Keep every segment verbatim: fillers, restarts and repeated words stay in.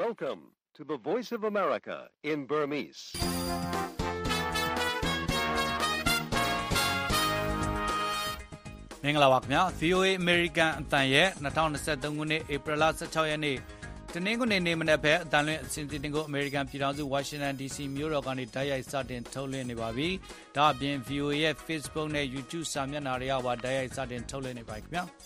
Welcome to the Voice of America in Burmese. ။မင်္ဂလာပါခင်ဗျာ V O A American အတန်ရဲ့၂၀၂၃ခုနှစ်ဧပြီလ၁၆ရက်နေ့တနင်္ဂနွေနေ့မနက်ဘက်အတန်လွင့်အစီအစဉ်ကို American ပြည်ထောင်စု Washington D C မြို့တော်ကနေတိုက်ရိုက်စတင်ထုတ်လွှင့်နေပါပြီ။ဒါအပြင် V O A ရဲ့ Facebook နဲ့ YouTube စာမျက်နှာတွေကပါတိုက်ရိုက်စတင်ထုတ်လွှင့်နေပါခင်ဗျာ။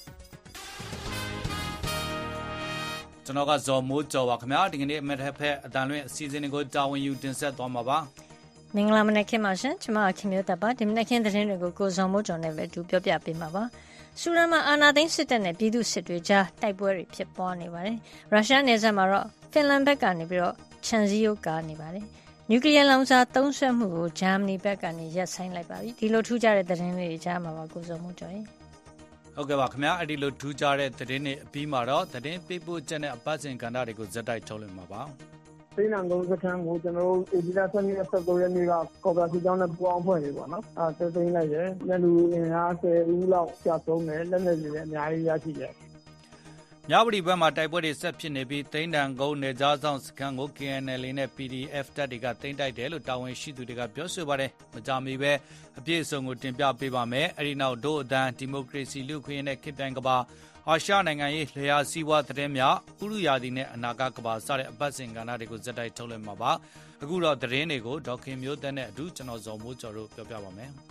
ကျွန်တော်ကဇော်မိုးကျော်ပါခင်ဗျာဒီကနေ့အမက်ဖက်အတန်လွင့်အစီအစဉ်ကိုတာဝန်ယူတင်ဆက်သွားမှာပါမင်္ဂလာမနက်ခင်းပါရှင်ကျွန်မခင်မျိုးတပ်ပါဒီမနက်ခင်းသတင်းတွေကိုကိုဇော်မိုးကျော်နဲ့ပဲအတူပြောပြပေးမှာပါဆူရန်မှာအာနာသိန်းစစ်တပ်နဲ့ပြည်သူစစ်တွေကြားတိုက်ပွဲတွေဖြစ်ပွားနေပါတယ်ရုရှားနယ်စပ်မှာတော့ဖင်လန်ဘက်ကနေပြီးတော့ခြံစည်းရိုးကားနေပါတယ်နျူကလ িয়ার လောင်စာသုံးစွဲမှုကိုဂျာမနီဘက်ကနေရပ်ဆိုင်းလိုက်ပါပြီဒီလိုထူးခြားတဲ့သတင်းတွေကြားမှာပါကိုဇော်မိုးကျော်ရေဟုတ်ကဲ့ပါခင်ဗျာအဲ့ဒီလိုထူးခြားတဲ့သတင်းတွေအပြီးမှာတော့သတင်းပေးပို့ချက်နဲ့အပတ်စဉ်ကဏ္ဍတွေကိုဇက်တိုက်ထုတ်လွှင့်မှာပါသိန်းအောင်စခန်းကိုကျွန်တော်တို့အေဒီလာဆန်ရက်ဆက်သုံးရက်နေ့ကကော်ပိုရေးရှင်းနဲ့ပူအောင်ဖွဲ့နေပေါ့နော်အဲသိန်းလိုက်ရယ်လက်လူအင်အားဆယ်ဦးလောက်ကျဆုံးတယ်လက်လက်တွေလည်းအများကြီးရရှိတယ်မြဝတီဘက်မှာတိုက်ပွဲတွေဆက်ဖြစ်နေပြီးသိန်းတန်ကုန်းနယ်ကြားဆောင်စခန်းကို K N L A နဲ့ P D F တပ်တွေကသိမ်းတိုက်တယ်လို့တာဝန်ရှိသူတွေကပြောဆိုပါတယ်မကြမီပဲအပြည့်အစုံကိုတင်ပြပေးပါမယ်အဲဒီနောက်ဒို့အဒန်းဒီမိုကရေစီလူ့ခွင့်ရေးနဲ့ခေတ်ပြိုင်ကဘာအာရှနိုင်ငံရေးလျှာစီးပွားသတင်းများဥရုယာဒီနဲ့အနာဂတ်ကဘာစတဲ့အပတ်စဉ်ကဏ္ဍတွေကိုဇက်တိုက်ထုတ်လွှင့်မှာပါအခုတော့သတင်းတွေကိုဒေါက်ခင်မျိုးသက်နဲ့အတူကျွန်တော်ဇော်မိုးကျော်တို့ပြောပြပါမယ်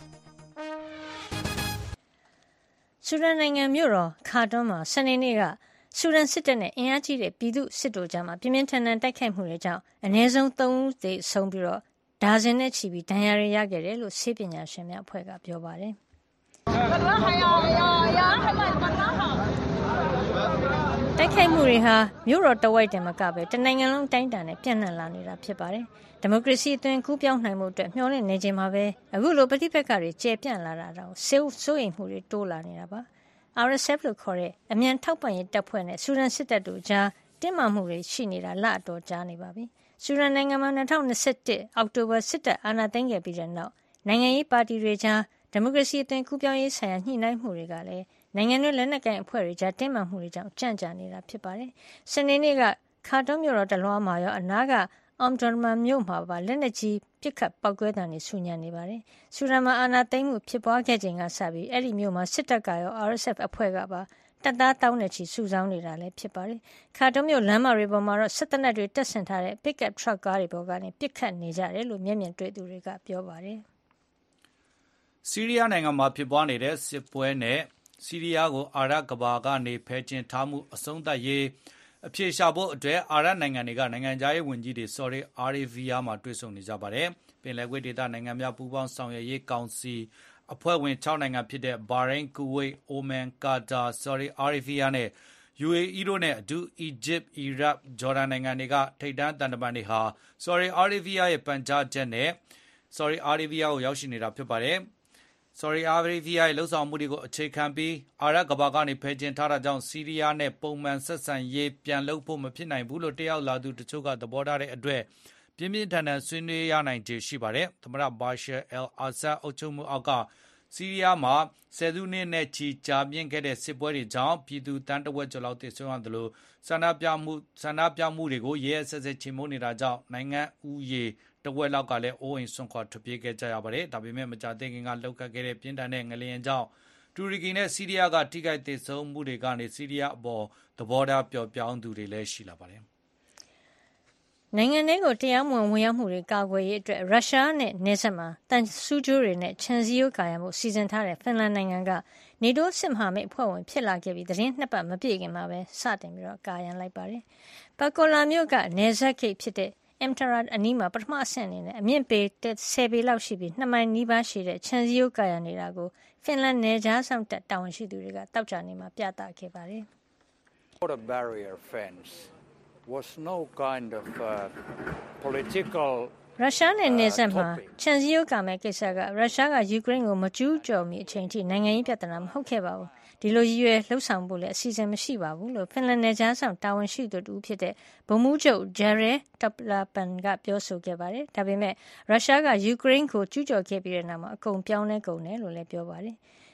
ဆူဒန်နိုင်ငံမြို့တော်ခါတွန်းမှာစနေနေ့ကဆူဒန်စစ်တပ်နဲ့အင်အားကြီးတဲ့ပြည်သူစစ်တို့ကြားမှာပြင်းပြင်းထန်ထန်တိုက်ခိုက်မှုတွေကြောင့်အနည်းဆုံးသုံးဦးသေဆုံးပြီးတော့ဒါဇင်နဲ့ချီပြီးဒဏ်ရာတွေရခဲ့တယ်လို့ဆေးပညာရှင်များအဖွဲ့ကပြောပါတယ်တိုက်ခိုက်မှုတွေဟာမြို့တော်တဝိုက်တည်းမကပဲတနိုင်ငံလုံးတိုင်းတာနဲ့ပြန့်နှံ့လာနေတာဖြစ်ပါတယ်ဒီမိုကရေစီအသွင်ကူးပြောင်းနိုင်မှုအတွက်မျှော်လင့်နေချိန်မှာပဲအခုလိုပဋိပက္ခတွေကျယ်ပြန့်လာတာတောင်စိုးရိမ်မှုတွေတိုးလာနေတာပါ R S F လို့ခေါ်တဲ့အမြန်ထောက်ပံ့ရေးတပ်ဖွဲ့နဲ့ဆူဒန်စစ်တပ်တို့ကြားတင်းမာမှုတွေရှိနေတာလအတော်ကြာနေပါပြီဆူဒန်နိုင်ငံမှာ၂၀၂၁အောက်တိုဘာစစ်တပ်အာဏာသိမ်းခဲ့ပြီးတဲ့နောက်နိုင်ငံရေးပါတီတွေကြားဒီမိုကရေစီအသွင်ကူးပြောင်းရေးဆိုင်ရာညှိနှိုင်းမှုတွေကလည်းနိုင်ငံတွင်းလက်နက်ကိုင်အဖွဲ့တွေကြားတင်းမာမှုတွေကြောင့်ကြန့်ကြာနေတာဖြစ်ပါတယ်။စနေနေ့ကခါတွန်းမြို့တော်တလွှားမှာရောအနားကအမ်ဒရမန်မြို့မှာပါလက်နက်ကြီးပစ်ခတ်ပောက်ကွဲသံတွေဆူညံနေပါတယ်။ဆူဒန်မှာအာဏာသိမ်းမှုဖြစ်ပွားခဲ့ချိန်ကစပြီးအဲ့ဒီမြို့မှာစစ်တပ်ကရော R S F အဖွဲ့ကပါတပ်သားတောင်းနဲ့ချီစုဆောင်းနေတာလည်းဖြစ်ပါတယ်။ခါတွန်းမြို့လမ်းမတွေပေါ်မှာတော့စစ်တပ်တွေတပ်ဆင်ထားတဲ့ pickup truck ကားတွေပေါ်ကနေပစ်ခတ်နေကြတယ်လို့မျက်မြင်တွေ့သူတွေကပြောပါတယ်။ဆီးရီးယားနိုင်ငံမှာဖြစ်ပွားနေတဲ့စစ်ပွဲနဲ့ဆီးရီးယားကိုအာရပ်ကဘာကနေဖယ်ကျင်ထားမှုအဆုံးသတ်ရေးအဖြေရှာဖို့အတွက်အာရပ်နိုင်ငံတွေကနိုင်ငံခြားရေးဝန်ကြီးတွေဆော်ဒီအာရေဗီးယားမှာတွေ့ဆုံနေကြပါတယ်။ပင်လယ်ကွေ့ဒေသနိုင်ငံများပူးပေါင်းဆောင်ရွက်ရေးကောင်စီအဖွဲ့ဝင်၆နိုင်ငံဖြစ်တဲ့ဘာရိန်း၊ကူဝိတ်၊အိုမန်၊ကာတာ၊ဆော်ဒီအာရေဗီးယားနဲ့ U A E တို့နဲ့အတူအီဂျစ်၊အီရတ်၊ဂျော်ဒန်နိုင်ငံတွေကထိပ်တန်းသံတမန်တွေဟာဆော်ဒီအာရေဗီးယားရဲ့ပန်ကြားချက်နဲ့ဆော်ဒီအာရေဗီးယားကိုရောက်ရှိနေတာဖြစ်ပါတယ်။ဆော်ဒီအာရေဗီးယားရဲ့လှုပ်ဆောင်မှုတွေကိုအခြေခံပြီးအာရပ်ကဘာကနေဖယ်ကျင်ထားတာကြောင့်ဆီးရီးယားနဲ့ပုံမှန်ဆက်ဆံရေးပြန်လုပ်ဖို့မဖြစ်နိုင်ဘူးလို့တယောက်လာသူတချို့ကသဘောထားတဲ့အတွက်ပြင်းပြင်းထန်ထန်ဆွေးနွေးရနိုင်ခြေရှိပါတယ်။သမ္မတဘာရှာအယ်အာဆတ်အုပ်ချုပ်မှုအောက်ကဆီးရီးယားမှာဆယ်စုနှစ်နဲ့ချီကြာမြင့်ခဲ့တဲ့စစ်ပွဲတွေကြောင့်ပြည်သူတန်းတဝက်ကျော်လောက်သေဆုံးရတယ်လို့ဆန္ဒပြမှုဆန္ဒပြမှုတွေကိုရဲရဲဆက်ဆက်ချေမှုန်းနေတာကြောင့်နိုင်ငံဦးရေတဝက်လောက်ကလည်းအိုးအိမ်ဆွန့်ခွာထွက်ပြေးခဲ့ကြရပါတယ်။ဒါပေမဲ့မကြာသေးခင်ကလှုပ်ခတ်ခဲ့တဲ့ပြင်းထန်တဲ့ငလျင်ကြောင့်တူရကီနဲ့ဆီးရီးယားကထိခိုက်သေဆုံးမှုတွေကနေဆီးရီးယားအပေါ်သဘောထားပျော့ပြောင်းသူတွေလည်းရှိလာပါတယ်။နိုင်ငံတွေကိုတရားမဝင်ဝင်ရောက်မှုတွေကာကွယ်ရေးအတွက်ရုရှားနဲ့နယ်စပ်မှာတန်ဆူးကြိုးတွေနဲ့ခြံစည်းရိုးကာရမှုစီစဉ်ထားတဲ့ဖင်လန်နိုင်ငံကနေတိုးစစ်မဟာမိတ်အဖွဲ့ဝင်ဖြစ်လာခဲ့ပြီးသတင်းနှစ်ပတ်မပြည့်ခင်မှာပဲစတင်ပြီးတော့ကာရန်လိုက်ပါတယ်။ပကိုလာမြို့ကနယ်စပ်ဂိတ်ဖြစ်တဲ့အမ်တရာအနီးမှာပထမအဆင့်အနေနဲ့အမြင့်ပေဆယ်ပေလောက်ရှိပြီးနှစ်မိုင်နီးပါးရှိတဲ့ခြံစည်းရိုးကာရနေတာကိုဖင်လန်နယ်ခြားစောင့်တပ်တာဝန်ရှိသူတွေကတောက်ကြနေမှာပြသခဲ့ပါတယ်။ Border barrier fence was no kind of uh, political ရုရှားနဲ့နယ်စပ်မှာခြံစည်းရိုးကာမဲ့ကိစ္စကရုရှားကယူကရိန်းကိုမကျူးကျော်မီအချိန်ထိနိုင်ငံရေးပြဿနာမဟုတ်ခဲ့ပါဘူးဒီလိုရည်ရွယ်လှုပ်ဆောင်ဖို့လည်းအစီအစဉ်မရှိပါဘူးလို့ဖင်လန်နယ်ခြားဆောင်တာဝန်ရှိသူတူဖြစ်တဲ့ဗိုလ်မှူးချုပ်ဂျယ်ရဲတပ်လာပန်ကပြောဆိုခဲ့ပါတယ်ဒါပေမဲ့ရုရှားကယူကရိန်းကိုကျူးကျော်ခဲ့ပြီးတဲ့နောက်မှာအကုန်ပြောင်းလဲကုန်တယ်လို့လည်းပြောပါတယ်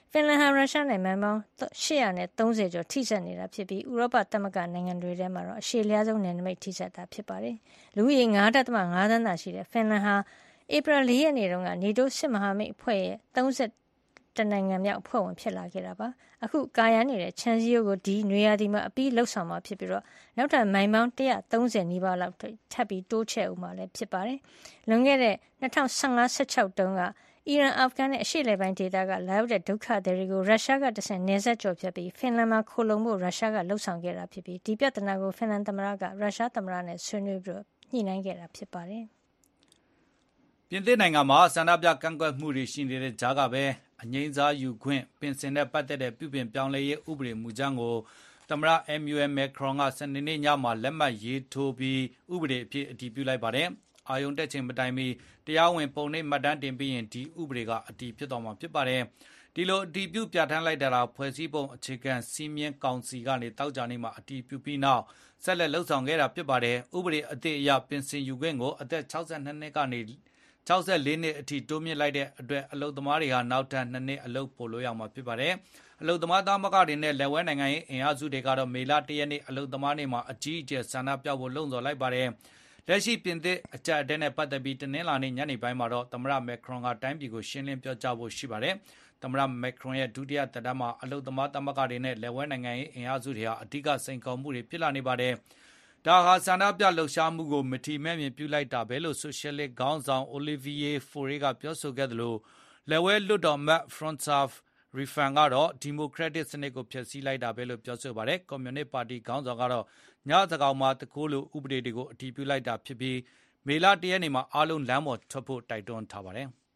ဖင်လန်ဟာရုရှားနဲ့မိုင်ပေါင်းရှစ်ရာသုံးဆယ်ကျော်ထိစပ်နေတာဖြစ်ပြီးဥရောပသမဂ္ဂနိုင်ငံတွေထဲမှာတော့အရှည်လျားဆုံးနယ်နိမိတ်ထိစပ်တာဖြစ်ပါတယ်။လူဦးရေ ၅.၅ သန်းသာရှိတဲ့ဖင်လန်ဟာဧပြီလေးရက်နေ့တုန်းက NATO စစ်မဟာမိတ်အဖွဲ့ရဲ့သုံးဆယ်တနိုင်ငံမြောက်အဖွဲ့ဝင်ဖြစ်လာခဲ့တာပါ။အခုကာရန်နေတဲ့ခြံစည်းရိုးကိုဒီနွေရာသီမှာအပြီးလှုပ်ဆောင်မှာဖြစ်ပြီးတော့နောက်ထပ်မိုင်ပေါင်းone hundred thirtyနီးပါးလောက်ထပ်ပြီးတိုးချဲ့ဦးမှာလည်းဖြစ်ပါတယ်။လွန်ခဲ့တဲ့twenty fifteen sixteenတုန်းကအီရန်အာဖဂန်နဲ့အရှေ့အလယ်ပိုင်းဒေသကလာရောက်တဲ့ဒုက္ခသည်တွေကိုရုရှားကတဆင့်နယ်စပ်ကျော်ဖြတ်ပြီးဖင်လန်မှာခိုလုံဖို့ရုရှားကလှုံ့ဆော်ခဲ့တာဖြစ်ပြီးဒီပြဿနာကိုဖင်လန်သမ္မတကရုရှားသမ္မတနဲ့ဆွေးနွေးပြီးညှိနှိုင်းခဲ့တာဖြစ်ပါတယ်။ပြင်သစ်နိုင်ငံမှာဆန္ဒပြကန့်ကွက်မှုတွေရှိနေတဲ့ကြားကပဲအငြိမ်းစားယူခွင့်ပင်စင်နဲ့ပတ်သက်တဲ့ပြုပြင်ပြောင်းလဲရေးဥပဒေမူကြမ်းကိုသမ္မတ Emmanuel Macron ကစနေနေ့ညမှာလက်မှတ်ရေးထိုးပြီးဥပဒေအဖြစ်အတည်ပြုလိုက်ပါတယ်။အာယုံတက်ချိန်မတိုင်မီတရားဝင်ပုံနှိပ်မှတ်တမ်းတင်ပြီးရင်ဒီဥပဒေကအတည်ဖြစ်သွားမှာဖြစ်ပါတယ်။ဒီလိုအတည်ပြုပြဋ္ဌာန်းလိုက်တာဖွဲ့စည်းပုံအခြေခံစီမင်းကောင်စီကနေတောက်ကြနေမှာအတည်ပြုပြီးနောက်ဆက်လက်လှုပ်ဆောင်ခဲ့တာဖြစ်ပါတယ်။ဥပဒေအသစ်အရပင်စင်ယူခွင့်ကိုအသက်sixty-twoနှစ်ကနေsixty-fourနှစ်အထိတိုးမြင့်လိုက်တဲ့အတွက်အလုပ်သမားတွေဟာနောက်ထပ်twoနှစ်အလုပ်ပိုလို့ရမှာဖြစ်ပါတယ်။အလုပ်သမားသမဂ္ဂတွေနဲ့လက်ဝဲနိုင်ငံရေးအင်အားစုတွေကတော့မေလoneရက်နေ့အလုပ်သမားနေ့မှာအကြီးအကျယ်ဆန္ဒပြဖို့လှုံ့ဆော်လိုက်ပါတယ်။လက်ရှိပြင်သစ်အကြပ်အတည်းနဲ့ပတ်သက်ပြီးတနင်္လာနေ့ညနေပိုင်းမှာတော့သမ္မတမက်ခရွန်ကတိုင်းပြည်ကိုရှင်းလင်းပြောကြားဖို့ရှိပါတယ်။သမ္မတမက်ခရွန်ရဲ့ဒုတိယသက်တမ်းမှာအလုပ်သမားသမဂ္ဂတွေနဲ့လက်ဝဲနိုင်ငံရေးအင်အားစုတွေဟာအဓိကစိန်ခေါ်မှုတွေဖြစ်လာနေပါတယ်။ဒါဟာဆန္ဒပြလှုပ်ရှားမှုကိုမထီမဲ့မြင်ပြုလိုက်တာပဲလို့ဆိုရှယ်လစ်ခေါင်းဆောင် Olivier Faure ကပြောဆိုခဲ့တယ်လို့လက်ဝဲလွှတ်တော်မတ် François Ruffin ကတော့ဒီမိုကရက်တစ်စနစ်ကိုဖျက်ဆီးလိုက်တာပဲလို့ပြောဆိုပါတယ်။ကွန်မြူနစ်ပါတီခေါင်းဆောင်ကတော့ညစကောင်မှာတကူလိုဥပဒေတွေကိုအတည်ပြုလိုက်တာဖြစ်ပြီးမေလoneရက်နေ့မှာအားလုံးလမ်းပေါ်ထွက်ဖို့တိုက်တွန်းထားပါတယ်။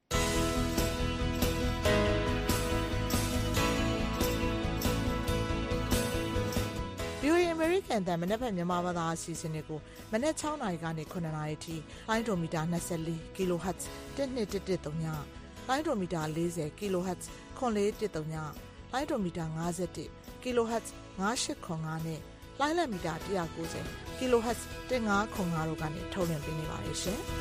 V O A အမေရိကန်အသံမနက်ဖြန်မြန်မာဘာသာအစီအစဉ်တွေကိုမနက်sixနာရီကနေnineနာရီထိလိုင်းဒိုမီတာtwenty-four ကီလိုဟတ်ဇ်twelve one one threeလိုင်းဒိုမီတာfortyကီလိုဟတ်ဇ်four four one zeroလိုင်းဒိုမီတာfifty-oneကီလိုဟတ်ဇ်five eight zero fiveနဲ့လိုင်းလက်မီတာone ninetyကီလိုဟတ်ဇ်fifteen oh fiveတို့ကနေထုတ်လွှင့်ပေးနေပါတယ်ရှင်။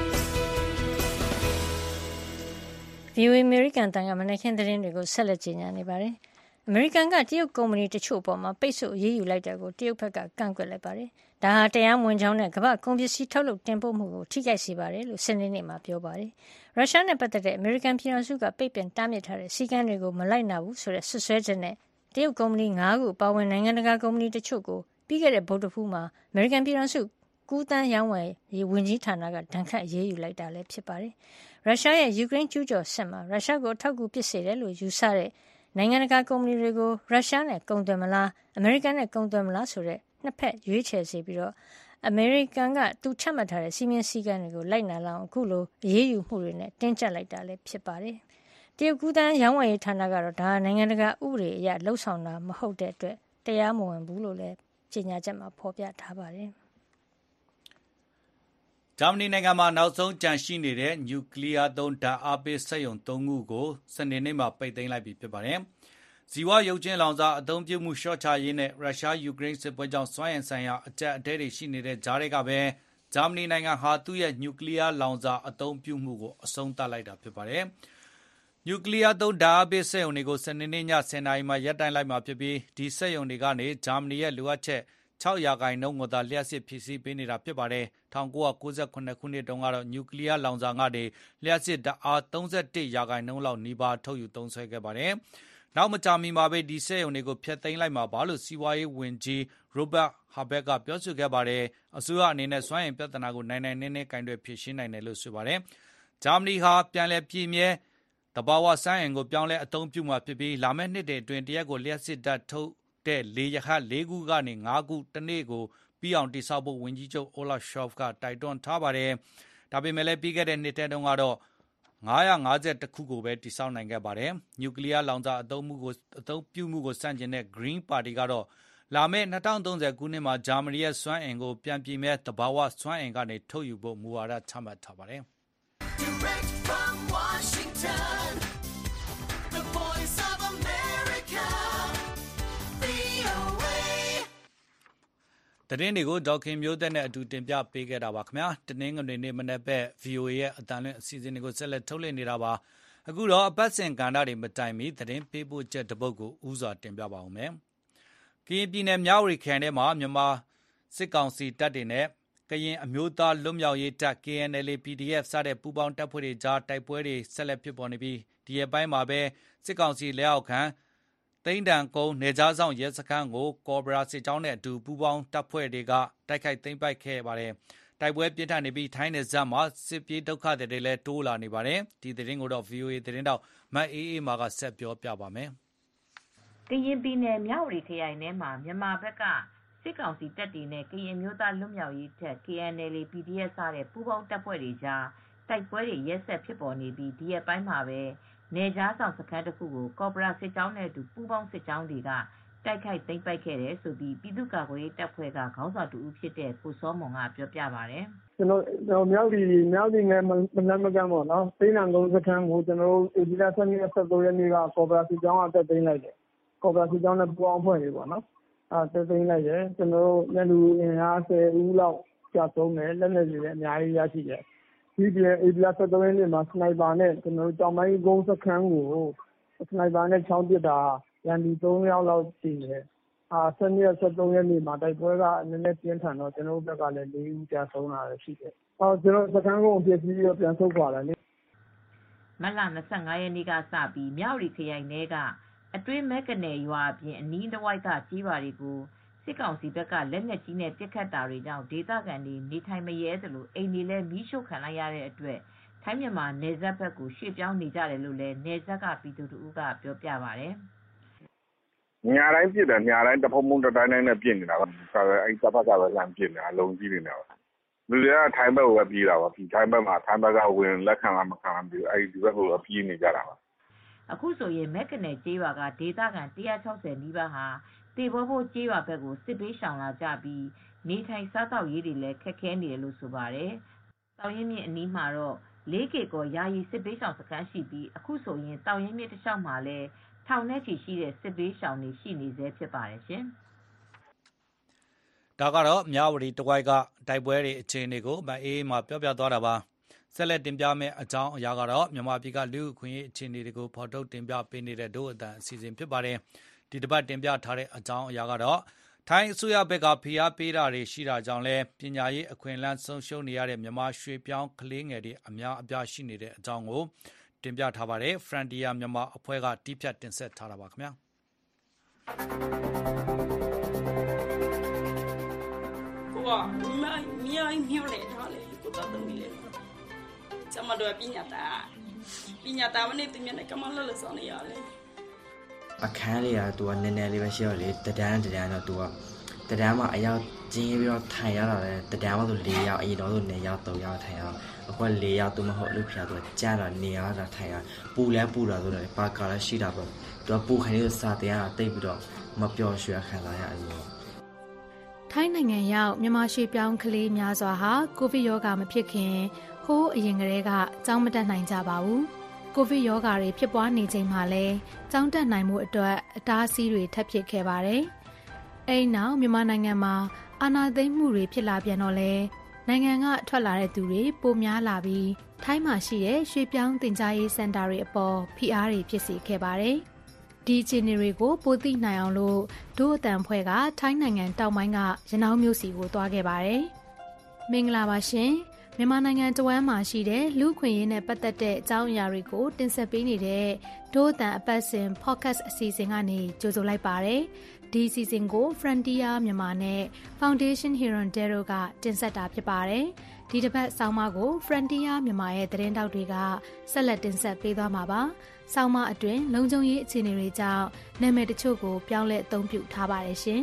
V O A အမေရိကန်အသံကမနက်ခင်းသတင်းတွေကိုဆက်လက်ကြီးညာနေပါတယ်။အမေရိကန်ကတရုတ်ကုမ္ပဏီတချို့အပေါ်မှာပိတ်ဆို့အရေးယူလိုက်တာကိုတရုတ်ဘက်ကကန့်ကွက်လိုက်ပါတယ်။ဒါဟာတရားမဝင်ကြောင်းနဲ့ကမ္ဘာ့ကုန်ပစ္စည်းထုတ်လုပ်တင်ပို့မှုကိုထိခိုက်စေပါတယ်လို့စနေနေ့မှာပြောပါတယ်။ရုရှားနဲ့ပတ်သက်တဲ့အမေရိကန်ပြည်ထောင်စုကပိတ်ပင်တားမြစ်ထားတဲ့စည်းကမ်းတွေကိုမလိုက်နာဘူးဆိုတဲ့ဆွဆွဲချက်နဲ့တရုတ်ကုမ္ပဏီfiveခုပါဝင်နိုင်ငံတကာကုမ္ပဏီတချို့ကိုပြီးခဲ့တဲ့ဗုဒ္ဓဟူးမှာအမေရိကန်ပြည်ထောင်စုကူးသန်းရောင်းဝယ်ရေးဝန်ကြီးဌာနကဒဏ်ခတ်အရေးယူလိုက်တာလည်းဖြစ်ပါတယ်။ရုရှားရဲ့ယူကရိန်းကျူးကျော်စစ်မှာရုရှားကိုအထောက်အကူဖြစ်စေတယ်လို့ယူဆတဲ့နိုင်ငံတကာကုမ္ပဏီတွေကိုရုရှားနဲ့ကုန်သွယ်မလားအမေရိကန်နဲ့ကုန်သွယ်မလားဆိုတဲ့နှစ်ဖက်ရွေးချယ်စေပြီးတော့အမေရိကန်ကသူချမှတ်ထားတဲ့စီမင်းစည်းကမ်းတွေကိုလိုက်နာလောက်အခုလိုအရေးယူမှုတွေနဲ့တင်းကျပ်လိုက်တာလည်းဖြစ်ပါတယ်။တရုတ်ကူးသန်းရောင်းဝယ်ရေးဌာနကတော့ဒါနိုင်ငံတကာဥပဒေအရလှုပ်ဆောင်တာမဟုတ်တဲ့အတွက်တရားမဝင်ဘူးလို့လည်းကြေညာချက်မှာဖော်ပြထားပါတယ်။ဂျာမနီနိုင်ငံမှာနောက်ဆုံးကျန်ရှိနေတဲ့နျူကလ িয়ার သုံးဓာတ်အားပေးစက်ရုံသုံးခုကိုစနေနေ့မှာပိတ်သိမ်းလိုက်ပြီဖြစ်ပါတယ်။ဇီဝရုပ်ချင်းလောင်စာအသုံးပြုမှုလျှော့ချရေးနဲ့ရုရှားယူကရိန်းစစ်ပွဲကြောင့်စွမ်းအင်ဆိုင်ရာအကျပ်အတည်းတွေရှိနေတဲ့ကြားတွေကပဲဂျာမနီနိုင်ငံဟာသူ့ရဲ့နျူကလ িয়ার လောင်စာအသုံးပြုမှုကိုအဆုံးသတ်လိုက်တာဖြစ်ပါတယ်။နျူကလ িয়ার သုံးဓာတ်အားပေးစက်ရုံတွေကိုစနေနေ့ညtenနာရီမှာရပ်တန့်လိုက်မှာဖြစ်ပြီးဒီစက်ရုံတွေကနေဂျာမနီရဲ့လိုအပ်ချက်sixရာခိုင်နှုန်းကိုသာလျှပ်စစ်ဖြည့်ဆည်းပေးနေတာဖြစ်ပါတယ်။nineteen ninety-nineခုနှစ်တုန်းကတော့နျူကလ িয়ার လောင်စာကနေလျှပ်စစ်ဓာတ်အားthirty-oneရာခိုင်နှုန်းလောက်နီးပါးထုတ်ယူသုံးစွဲခဲ့ပါတယ်။နောက်မကြာမီမှာပဲဒီစက်ရုံတွေကိုဖျက်သိမ်းလိုက်မှာပါလို့စီးပွားရေးဝန်ကြီး Robert Habeck ကပြောဆိုခဲ့ပါတယ်။အစိုးရအနေနဲ့စွမ်းအင်ပြဿနာကိုနိုင်နိုင်နင်းနင်းကိုင်တွယ်ဖြေရှင်းနိုင်တယ်လို့ဆိုပါတယ်။ဂျာမနီဟာပြန်လည်ပြည့်မြဲသဘာဝစွမ်းအင်ကိုပြောင်းလဲအသုံးပြုမှာဖြစ်ပြီးလာမယ့်နှစ်တွေအတွင်းတရက်ကိုလျှပ်စစ်ဓာတ်ထုတ်တဲ့လေရဟတ်၄ခုကနေ၅ခုတနေ့ကိုပြီးအောင်တည်ဆောက်ဖို့ဝန်ကြီးချုပ် Olaf Scholz ကတိုက်တွန်းထားပါတယ်။ဒါပေမဲ့လည်းပြီးခဲ့တဲ့နှစ်ထဲတုန်းကတော့five hundred fifty-oneခုကိုပဲတည်ဆောက်နိုင်ခဲ့ပါတယ်။နျူကလ িয়ার လောင်စာအသုံးမှုကိုအသုံးပြုမှုကိုစန့်ကျင်တဲ့ Green Party ကတော့လာမယ့်twenty thirtyခုနှစ်မှာဂျာမနီရဲ့စွမ်းအင်ကိုပြန်ပြည့်မြဲသဘာဝစွမ်းအင်ကနေထုတ်ယူဖို့မူဝါဒချမှတ်ထားပါတယ်။ Direct from Washington, the voice of America, V O A သတင်းတွေကိုဒေါက်ခင်မျိုးသက်နဲ့အတူတင်ပြပေးခဲ့တာပါခင်ဗျာတနင်္ဂနွေနေ့မနက်ဘက် V O A ရဲ့အတန်လွင့်အစီအစဉ်တွေကိုဆက်လက်ထုတ်လွှင့်နေတာပါအခုတော့အပတ်စဉ်ကဏ္ဍတွေမတိုင်မီသတင်းပေးပို့ချက်တစ်ပုဒ်ကိုဥစွာတင်ပြပါဦးမယ်။ကရင်ပြည်နယ်မြဝတီခရိုင်ထဲမှာမြန်မာစစ်ကောင်စီတပ်တွေနဲ့ကရင်အမျိုးသားလွတ်မြောက်ရေးတပ် K N L A P D F စတဲ့ပူးပေါင်းတပ်ဖွဲ့တွေကြားတိုက်ပွဲတွေဆက်လက်ဖြစ်ပေါ်နေပြီးဒီရက်ပိုင်းမှာပဲစစ်ကောင်စီလက်အောက်ခံသိန်းတန်ကုန်းနေကြားဆောင်ရဲစခန်းကိုကော်ဘရာစစ်ကြောင်းနဲ့အတူပူးပေါင်းတပ်ဖွဲ့တွေကတိုက်ခိုက်သိမ်းပိုက်ခဲ့ပါတယ်။တိုက်ပွဲပြင်းထန်နေပြီးထိုင်းနယ်စပ်မှာစစ်ပြေးဒုက္ခတွေလည်းတိုးလာနေပါတယ်။ဒီသတင်းကိုတော့ V O A သတင်းတောက်မတ်အေးအေးမာကဆက်ပြောပြပါမယ်။ကရင်ပြည်နယ်မြဝတီခရိုင်ထဲမှာမြန်မာဘက်ကစစ်ကောင်စီတပ်တွေနဲ့ကရင်မျိုးသားလွတ်မြောက်ရေးတပ် K N L A P D F စတဲ့ပူးပေါင်းတပ်ဖွဲ့တွေကြားတိုက်ပွဲတွေရက်ဆက်ဖြစ်ပေါ်နေပြီးဒီရက်ပိုင်းမှာပဲနေကြားဆောင်စခန်းတစ်ခုကိုကော်ပိုရာစစ်ကြောင်းနဲ့အတူပူးပေါင်းစစ်ကြောင်းတွေကတိုက်ခိုက်သိမ်းပိုက်ခဲ့တယ်ဆိုပြီးပြည်သူ့ကာကွယ်ရေးတပ်ဖွဲ့ကခေါင်းဆောင်တူဦးဖြစ်တဲ့ကိုစောမွန်ကပြောပြပါတယ်။ကျွန်တော်မြောက်ဒီမြောက်ဒီနဲ့မလန်းမကန်းပေါ့နော်။သိန်းနံကုန်းစခန်းကိုကျွန်တော်တို့ဒီလဆယ်ရက်ဆက်သုံးရက်နေ့ကကော်ပိုရာစစ်ကြောင်းအတက်သိမ်းလိုက်တယ်။ကော်ပိုရာစစ်ကြောင်းနဲ့ပူးပေါင်းဖွဲ့တွေပေါ့နော်။အဲတက်သိမ်းလိုက်တယ်။ကျွန်တော်တို့လက်လူအင်အားဆယ်ဦးလောက်ကြာဆုံးတယ်လက်နက်တွေလည်းအများကြီးရရှိတယ်။ဒီပြင်ဒီလဆယ်သုံးရက်နေ့မှာစနိုက်ပါနဲ့ကျွန်တော်တို့ကြောင်မိုင်းကုန်းစခန်းကိုစနိုက်ပါနဲ့ချောင်းပစ်တာရန်ဒီသုံးယောက်လောက်ရှိတယ်။အာဆယ်ရက်ဆက်သုံးရက်နေ့မှာတိုက်ပွဲကနည်းနည်းပြင်းထန်တော့ကျွန်တော်တို့ဘက်ကလည်း၄ဦးကြာဆုံးတာရှိတယ်။အော်ကျွန်တော်စခန်းကုန်းပြည့်စည်ပြီးပြန်ဆုတ်သွားတယ်လေ။မတ်လ၂၅ရက်နေ့ကစပြီးမြောက်ရီခရိုင်ထဲကအတွင်းမဲကနေရွာအပြင်အနီးတစ်ဝိုက်ကကြီးပါတွေကိုစစ်ကောင်စီဘက်ကလက်နက်ကြီးနဲ့ပစ်ခတ်တာတွေကြောင့်ဒေသခံတွေနေထိုင်မရဲသလိုအိမ်တွေလည်းမီးရှို့ခံလိုက်ရတဲ့အတွက်ထိုင်းမြန်မာနယ်စပ်ဘက်ကိုရွှေ့ပြောင်းနေကြတယ်လို့လည်းနယ်စပ်ကပြည်သူတို့ကပြောပြပါတယ်။ညာတိုင်းပြစ်တယ်ညာတိုင်းတဖုံဖုံတတိုင်းတိုင်းနဲ့ပြစ်နေတာပါ။အဲအဲ့တပ်ဖက်ကပဲလမ်းပြစ်နေတာအလုံးကြီးနေတယ်ပါ။လူတွေကထိုင်းဘက်ကိုပဲပြေးတာပါ။ဒီထိုင်းဘက်မှာထိုင်းဘက်ကဝင်လက်ခံလာမခံလာပြီးအဲ့ဒီဘက်ကိုပြေးနေကြတာပါ။အခုဆိုရင်မဲကနေကျေးရွာကဒေသခံ၁၆၀နီးပါးဟာတေဘောဖို့ကျေးရွာဘက်ကိုစစ်ပေးရှောင်လာကြပြီးနေထိုင်စားသောက်ရေးတွေလည်းခက်ခဲနေတယ်လို့ဆိုပါတယ်။တောင်ရင်မြင့်အနီးမှာတော့လေးကေကောယာယီစစ်ပေးရှောင်စခန်းရှိပြီးအခုဆိုရင်တောင်ရင်မြင့်တစ်လျှောက်မှာလည်းထောင်နဲ့ချီရှိတဲ့စစ်ပေးရှောင်တွေရှိနေသေးဖြစ်ပါတယ်ရှင်။ဒါကတော့မြဝတီတဝိုက်ကတိုက်ပွဲတွေအခြေအနေကိုမအေးမှပြောပြသွားတာပါ။ဆက်လက်တင်ပြမယ့်အကြောင်းအရာကတော့မြန်မာပြည်ကလူ့အခွင့်အရေးအခြေအနေတွေကိုဖော်ထုတ်တင်ပြပေးနေတဲ့ဒို့အတန်အစီအစဉ်ဖြစ်ပါတယ်။ဒီတစ်ပတ်တင်ပြထားတဲ့အကြောင်းအရာကတော့ထိုင်းအစိုးရဘက်ကဖိအားပေးတာတွေရှိတာကြောင့်လဲပညာရေးအခွင့်အလမ်းဆုံးရှုံးနေရတဲ့မြန်မာရွှေပြောင်းကလေးငယ်တွေအများအပြားရှိနေတဲ့အကြောင်းကိုတင်ပြထားပါတယ်။ Frontier မြန်မာအဖွဲ့ကတီးဖြတ်တင်ဆက်ထားတာပါခင်ဗျာ။ကိုကမိုင်းမြိုင်းမြို့လေထားလေကိုတော်တော်လေးကျမတို့ပညာတာပညာတာမနေ့တည်းနဲ့ကမလလဆောင်နေရလေအခန်းလေးကသူကနည်းနည်းလေးပဲရှိတော့လေတဒန်းတဒန်းတော့သူကတဒန်းမှာအရောက်ကျင်းပြီးတော့ထိုင်ရတာလေတဒန်းမှာဆို၄ယောက်အရင်တော့ဆိုနေရောက်၃ယောက်ထိုင်ရအခုက၄ယောက်သူမဟုတ်လို့ဖျားသူကျန်တော့နေရတာထိုင်ရပူလဲပူတာဆိုတော့ပါကာလည်းရှိတာပေါ့သူကပူခိုင်းလို့စာတရားတိတ်ပြီးတော့မပျော်ရွှင်ခံစားရအဲ့လိုထိုင်းနိုင်ငံရောက်မြန်မာရွှေပြောင်းကလေးများစွာဟာကိုဗစ်ရောဂါမဖြစ်ခင်ဟိုးအရင်ကတည်းကကြောင်းမတက်နိုင်ကြပါဘူးကိုဗစ်ရောဂါတွေဖြစ်ပွားနေချိန်မှာလဲကြောင်းတက်နိုင်မှုအတွက်အတားအဆီးတွေထပ်ဖြစ်ခဲ့ပါတယ်အဲ့နောက်မြန်မာနိုင်ငံမှာအာဏာသိမ်းမှုတွေဖြစ်လာပြန်တော့လဲနိုင်ငံကထွက်လာတဲ့သူတွေပိုများလာပြီးထိုင်းမှာရှိတဲ့ရွှေပြောင်းတင်ကြားရေးစင်တာတွေအပေါ်ဖိအားတွေဖြစ်စေခဲ့ပါတယ်ဒီအခြေအနေတွေကိုပိုသိနိုင်အောင်လို့ဒို့အတန်ဖွဲ့ကထိုင်းနိုင်ငံတောင်ပိုင်းကရနောင်းမြို့စီကိုတွားခဲ့ပါတယ်မင်္ဂလာပါရှင်မြန်မာနိုင်ငံတဝမ်းမှာရှိတဲ့လူခွင့်ရေးနဲ့ပတ်သက်တဲ့အကြောင်းအရာတွေကိုတင်ဆက်ပေးနေတဲ့ဒို့အတန်အပတ်စဉ် podcast အစီအစဉ်ကနေကြိုဆိုလိုက်ပါတယ်ဒီအစီအစဉ်ကို Frontier မြန်မာနဲ့ Foundation Hirondero ကတင်ဆက်တာဖြစ်ပါတယ်ဒီတစ်ပတ်ဆောင်းပါးကို Frontier မြန်မာရဲ့သတင်းတောက်တွေကဆက်လက်တင်ဆက်ပေးသွားမှာပါဆောင်းပါးအတွင်းလုံခြုံရေးအခြေအနေတွေကြောင့်နာမည်တချို့ကိုပြောင်းလဲအသုံးပြုထားပါတယ်ရှင်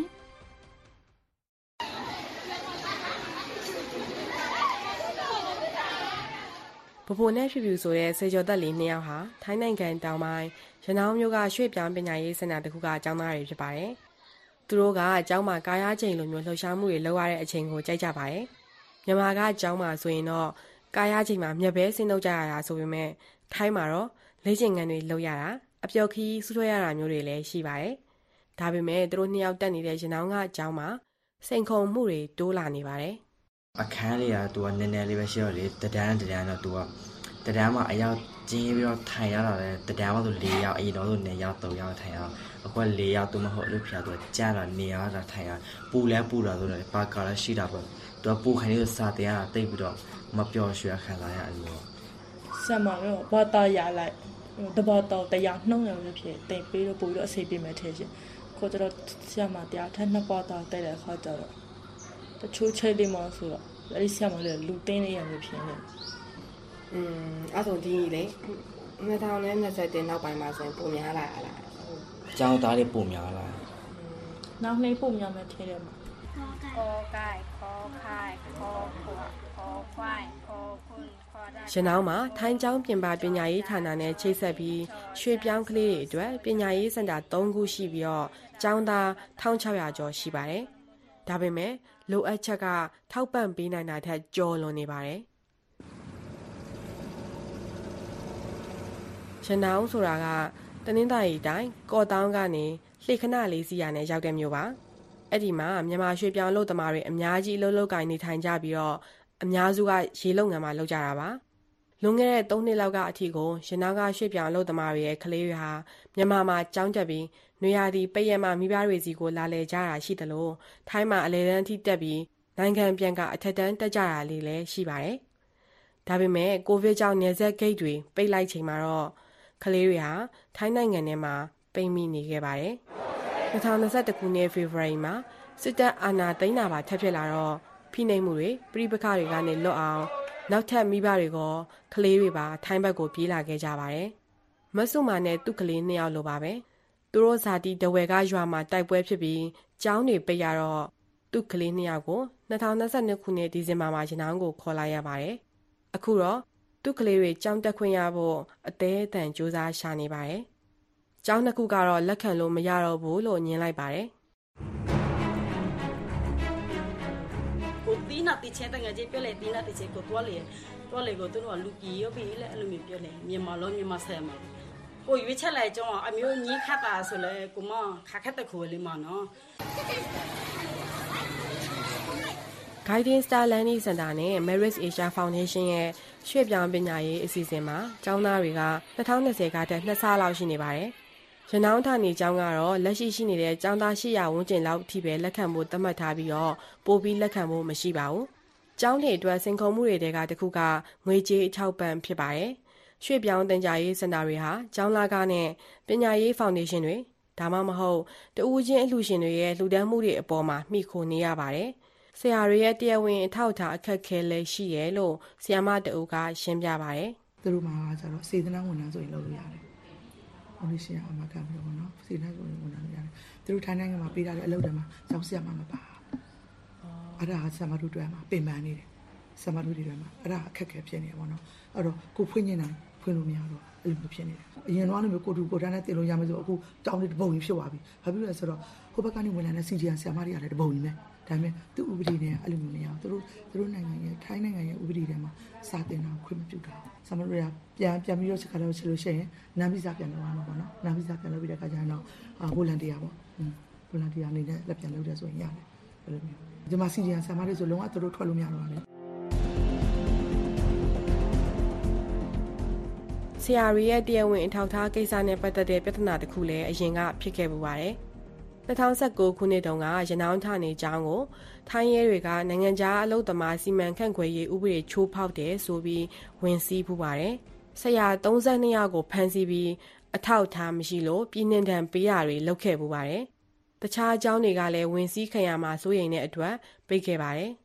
ပပိုနဲ့ဖြူဖြူဆိုတဲ့စေကျော်သက်လေးနှစ်ယောက်ဟာထိုင်းနိုင်ငံတောင်ပိုင်းရနောင်းမြို့ကရွှေ့ပြောင်းပညာရေးစင်တာတစ်ခုကအကြောင်းသားတွေဖြစ်ပါတယ်။သူတို့ကအကြောင်းမှာကာယချိန်လိုမျိုးလှုပ်ရှားမှုတွေလုပ်ရတဲ့အချိန်ကိုကြိုက်ကြပါတယ်။မြန်မာကအကြောင်းမှာဆိုရင်တော့ကာယချိန်မှာမျက်ပဲဆင်းလုပ်ကြရတာဆိုပေမဲ့ထိုင်းမှာတော့လေ့ကျင့်ခန်းတွေလုပ်ရတာအပျော်ခီးဆူဆွဲရတာမျိုးတွေလည်းရှိပါတယ်။ဒါပေမဲ့သူတို့နှစ်ယောက်တက်နေတဲ့ရနောင်းကအကြောင်းမှာစိန်ခုံမှုတွေတိုးလာနေပါတယ်အခန်းလေးကသူကနည်းနည်းလေးပဲရှိတော့လေတဒန်းတဒန်းတော့သူကတဒန်းမှာအရောက်ကျင်းပြီးတော့ထိုင်ရတာလည်းတဒန်းမှဆို၄ယောက်အရင်တော့ဆိုနေယောက်၃ယောက်ထိုင်ရအခုက၄ယောက်သူမဟုတ်လို့ဖျားတော့ကြာတာနေရတာထိုင်ရပူလဲပူတာဆိုတော့ပါကာလည်းရှိတာပေါ့သူကပူခိုင်းလို့စာတင်ရတာတိတ်ပြီးတော့မပျော်ရွှင်ခံစားရအဲ့လိုဆက်မှာတော့ဘာသာရလိုက်တဘောတော့တရားနှုံးရလို့ဖြစ်တင်ပြီးတော့ပို့ပြီးတော့အစိပ်ပေးမယ်ထင်ရှင်ကိုကျတော့ဆက်မှာတရားထက်နှစ်ပွားတော့တိုက်တဲ့ခါကျတော့တချို့ချိန်လေးမှဆိုတော့အဲ့ဒီဆက်မှာလည်းလူတင်းလေးရလို့ဖြစ်နေอืมအဲ့ဆိုဒီလေ၂၀၂၁နောက်ပိုင်းမှာဆိုရင်ပုံများလာလားအကြောင်းသားလေးပုံများလာနောက်နေ့ပုံများမယ်ထင်တယ်မှာကောကိုင်ခေါ်ခိုင်ခေါ်ခွာခေါ်ခွိုင်းခေါ်ခွန်းခေါ်ဒါရနောင်းမှာထိုင်းကျောင်းပြင်ပပညာရေးဌာနနဲ့ချိတ်ဆက်ပြီးရွှေပြောင်းကလေးတွေအတွက်ပညာရေးစင်တာ၃ခုရှိပြီးတော့ကျောင်းသား၁၆၀၀ကျော်ရှိပါတယ်ဒါပေမဲ့လိုအပ်ချက်ကထောက်ပံ့ပေးနိုင်တာထက်ကျော်လွန်နေပါတယ်ရနောင်းဆိုတာကတနင်္သာရီတိုင်းကော့တောင်းကနေလှေခဏလေးစီရနဲ့ရောက်တဲ့မြို့ပါအဲ့ဒီမှာမြန်မာရွှေပြောင်းလုပ်သမားတွေအများကြီးအလုပ်လုပ်ကိုင်နေထိုင်ကြပြီးတော့အများစုကရေလုပ်ငန်းမှာလုပ်ကြတာပါလွန်ခဲ့တဲ့၃နှစ်လောက်ကအထိကိုရနောင်းကရွှေပြောင်းအလုပ်သမားတွေရဲ့ကလေးတွေဟာမြန်မာမှာကျောင်းတက်ပြီးနွေရာသီပိတ်ရက်မှမိဘတွေစီကိုလာလည်ကြတာရှိတယ်လို့ထိုင်းမှာအလဲတန်းအထိတက်ပြီးနိုင်ငံပြန်ကအထက်တန်းတက်ကြတာလေးလည်းရှိပါတယ်ဒါပေမဲ့ကိုဗစ်ကြောင့်နယ်စပ်ဂိတ်တွေပိတ်လိုက်ချိန်မှာတော့ကလေးတွေဟာထိုင်းနိုင်ငံထဲမှာပိတ်မိနေခဲ့ပါတယ်၂၀၂၁ခုနှစ်ဖေဖော်ဝါရီမှာစစ်တပ်အာဏာသိမ်းတာပါထပ်ဖြစ်လာတော့ဖိနှိပ်မှုတွေပြည်ပခါတွေကနေလွတ်အောင်နောက်ထပ်မိဘတွေကကလေးတွေပါထိုင်းဘက်ကိုပြေးလာခဲ့ကြပါတယ်မဆုမာနဲ့သူ့ကလေးနှစ်ယောက်လိုပါပဲသူတို့ဇာတိတဝဲကရွာမှာတိုက်ပွဲဖြစ်ပြီးကျောင်းတွေပိတ်ရတော့သူ့ကလေးနှစ်ယောက်ကို၂၀၂၂ခုနှစ်ဒီဇင်ဘာမှာရနောင်းကိုခေါ်လာရပါတယ်အခုတော့သူ့ကလေးတွေကျောင်းတက်ခွင့်ရဖို့အသေးအတန်စူးစမ်းရှာနေပါတယ်။ကျောင်းတစ်ခုကတော့လက်ခံလို့မရတော့ဘူးလို့ညင်လိုက်ပါတယ်။ကိုတီးနာတီချဲတငယ်ကြီးပြလေတီးနာတီချဲကိုတွားလေတွားလေကိုသူတို့ကလူကြီးရောပြီးလေအဲ့လိုမျိုးပြလေမြန်မာလုံးမြန်မာဆဲမှာကိုရွေးချက်လိုက်ကြောင်းအမျိုးညီခတ်တာဆိုလေကိုမခါခက်တဲ့ခိုးလေးမနော် Guiding Star Learning Center နဲ့ Merit Asia Foundation ရဲ့ရွှေ့ပြောင်းပညာရေးအစီအစဉ်မှာကျောင်းသားတွေက၂၀၂၀ကတည်းကနှစ်ဆလောက်ရှိနေပါတယ်။ရနောင်းဌာနေကျောင်းကတော့လက်ရှိရှိနေတဲ့ကျောင်းသား၈၀၀ဝန်းကျင်လောက်အထိပဲလက်ခံဖို့သတ်မှတ်ထားပြီးတော့ပိုပြီးလက်ခံဖို့မရှိပါဘူး။ကျောင်းတွေအတွက်စင်ခုံမှုတွေကတခုကငွေကြေးအထောက်ပံ့ဖြစ်ပါတယ်။ရွှေ့ပြောင်းတင်ကြားရေးစင်တာတွေဟာကျောင်းလာကနဲ့ပညာရေးဖောင်ဒေးရှင်းတွေဒါမှမဟုတ်တဦးချင်းအလှူရှင်တွေရဲ့လှူဒန်းမှုတွေအပေါ်မှာမှီခိုနေရပါတယ်။ဆရာတွေရဲ့တရားဝင်အထောက်အထားအခက်အခဲလည်းရှိရဲလို့ဆရာမတအုပ်ကရှင်းပြပါတယ်။သူတို့မှာကျတော့စေတနာဝန်ထမ်းဆိုရင်လုပ်လို့ရတယ်။ဟိုလိုရှင်အမကပြောတော့နော်စေတနာဆိုရင်ဝန်ထမ်းလုပ်ရတယ်။သူတို့ထိုင်းနိုင်ငံမှာပေးထားတဲ့အလုပ်တွေမှာကျောင်းဆရာမမပါဘူး။အဲ့ဒါဆရာမတို့တွေ့မှာပင်ပန်းနေတယ်။ဆရာမတို့တွေတွေ့မှာအဲ့ဒါအခက်အခဲဖြစ်နေတယ်ပေါ့နော်။အဲ့တော့ကိုဖွင့်နေနိုင်ဖွင့်လို့မရတော့အဲ့လိုမျိုးဖြစ်နေတယ်။အရင်တော့လည်းကိုတူကိုတန်းနဲ့တင်လို့ရမယ်ဆိုအခုကျောင်းလေးတပုံကြီးဖြစ်သွားပြီ။ဘာဖြစ်လဲဆိုတော့ဟိုဘက်ကနေဝန်ထမ်းနဲ့စီဂျီအန်ဆရာမတွေကလည်းတပုံကြီးပဲ။ဒါပေမဲ့သူ့ဥပဒေနဲ့အဲ့လိုမျိုးမရဘူးသူတို့သူတို့နိုင်ငံရဲ့ထိုင်းနိုင်ငံရဲ့ဥပဒေထဲမှာစာတင်တာခွင့်မပြုတာဆမတို့ရပြန်ပြန်ပြီးတော့ချက်ခါလို့ချလို့ရှိရင်နမ်ဗီဇာပြန်လုပ်ရမှာပေါ့နော်နမ်ဗီဇာပြန်လုပ်ပြီးတဲ့အခါကျရင်တော့ဗိုလန်တီယာပေါ့ဗိုလန်တီယာအနေနဲ့လက်ပြန်လုပ်တယ်ဆိုရင်ရတယ်အဲ့လိုမျိုးဒီမှာစီဂျီအန်ဆမတွေဆိုလုံးဝသူတို့ထွက်လို့မရတော့ဘူးဆရာရီရဲ့တရားဝင်အထောက်အထားကိစ္စနဲ့ပတ်သက်တဲ့ပြဿနာတစ်ခုလည်းအရင်ကဖြစ်ခဲ့ပူပါတယ်၂၀၁၉ခုနှစ်တုန်းကရနောင်းဌာနေကျောင်းကိုထိုင်းရဲတွေကနိုင်ငံခြားအလုပ်သမားစီမံခန့်ခွဲရေးဥပဒေချိုးဖောက်တယ်ဆိုပြီးဝင်စီးပူပါတယ်။ဆရာ၃၂ယောက်ကိုဖမ်းဆီးပြီးအထောက်အထားမရှိလို့ပြည်နှင်ဒဏ်ပေးရတွေလုပ်ခဲ့ပူပါတယ်။တခြားကျောင်းတွေကလည်းဝင်စီးခံရမှာစိုးရိမ်တဲ့အတွက်ပိတ်ခဲ့ပါတယ်။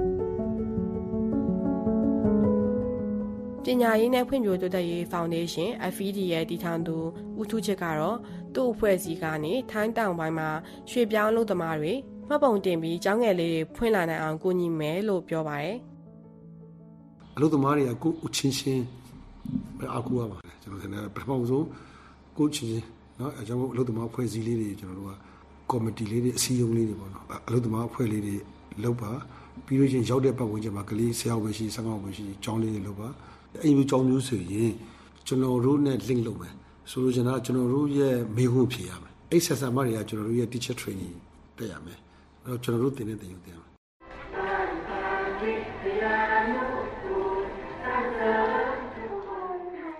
ပညာရေးနဲ့ဖွံ့ဖြိုးတိုးတက်ရေးဖောင်ဒေးရှင်း F E D ရဲ့တည်ထောင်သူဦးထူးချစ်ကတော့သူ့အဖွဲ့အစည်းကနေထိုင်းတောင်ပိုင်းမှာရွှေပြောင်းလုပ်သမားတွေမှတ်ပုံတင်ပြီးကျောင်းငယ်လေးတွေဖွင့်လာနိုင်အောင်ကူညီမယ်လို့ပြောပါတယ်အလုပ်သမားတွေကကိုအချင်းချင်းအကူရပါတယ်ကျွန်တော်ထင်တယ်ပထမဆုံးကိုချင်းချင်းเนาะအဲကြောင့်အလုပ်သမားအဖွဲ့အစည်းလေးတွေကျွန်တော်တို့ကကော်မတီလေးတွေအစည်းအရုံးလေးတွေပေါ့နော်အလုပ်သမားအဖွဲ့လေးတွေလုပ်ပါပြီးလို့ချင်းရောက်တဲ့ပတ်ဝန်းကျင်မှာကလေးဆရာဝန်ရှိဆရာဝန်ရှိကျောင်းလေးတွေလုပ်ပါအဲ့ဒီကြောင်းမျိုးဆိုရင်ကျွန်တော်တို့နဲ့ link လုပ်မယ်ဆိုလိုချင်တာကျွန်တော်တို့ရဲ့မေးခွန်းဖြေရမယ်အဲ့ဆက်ဆံမတွေကကျွန်တော်တို့ရဲ့ teacher training တက်ရမယ်အဲ့တော့ကျွန်တော်တို့သင်တဲ့တင်ယူတင်ရမယ်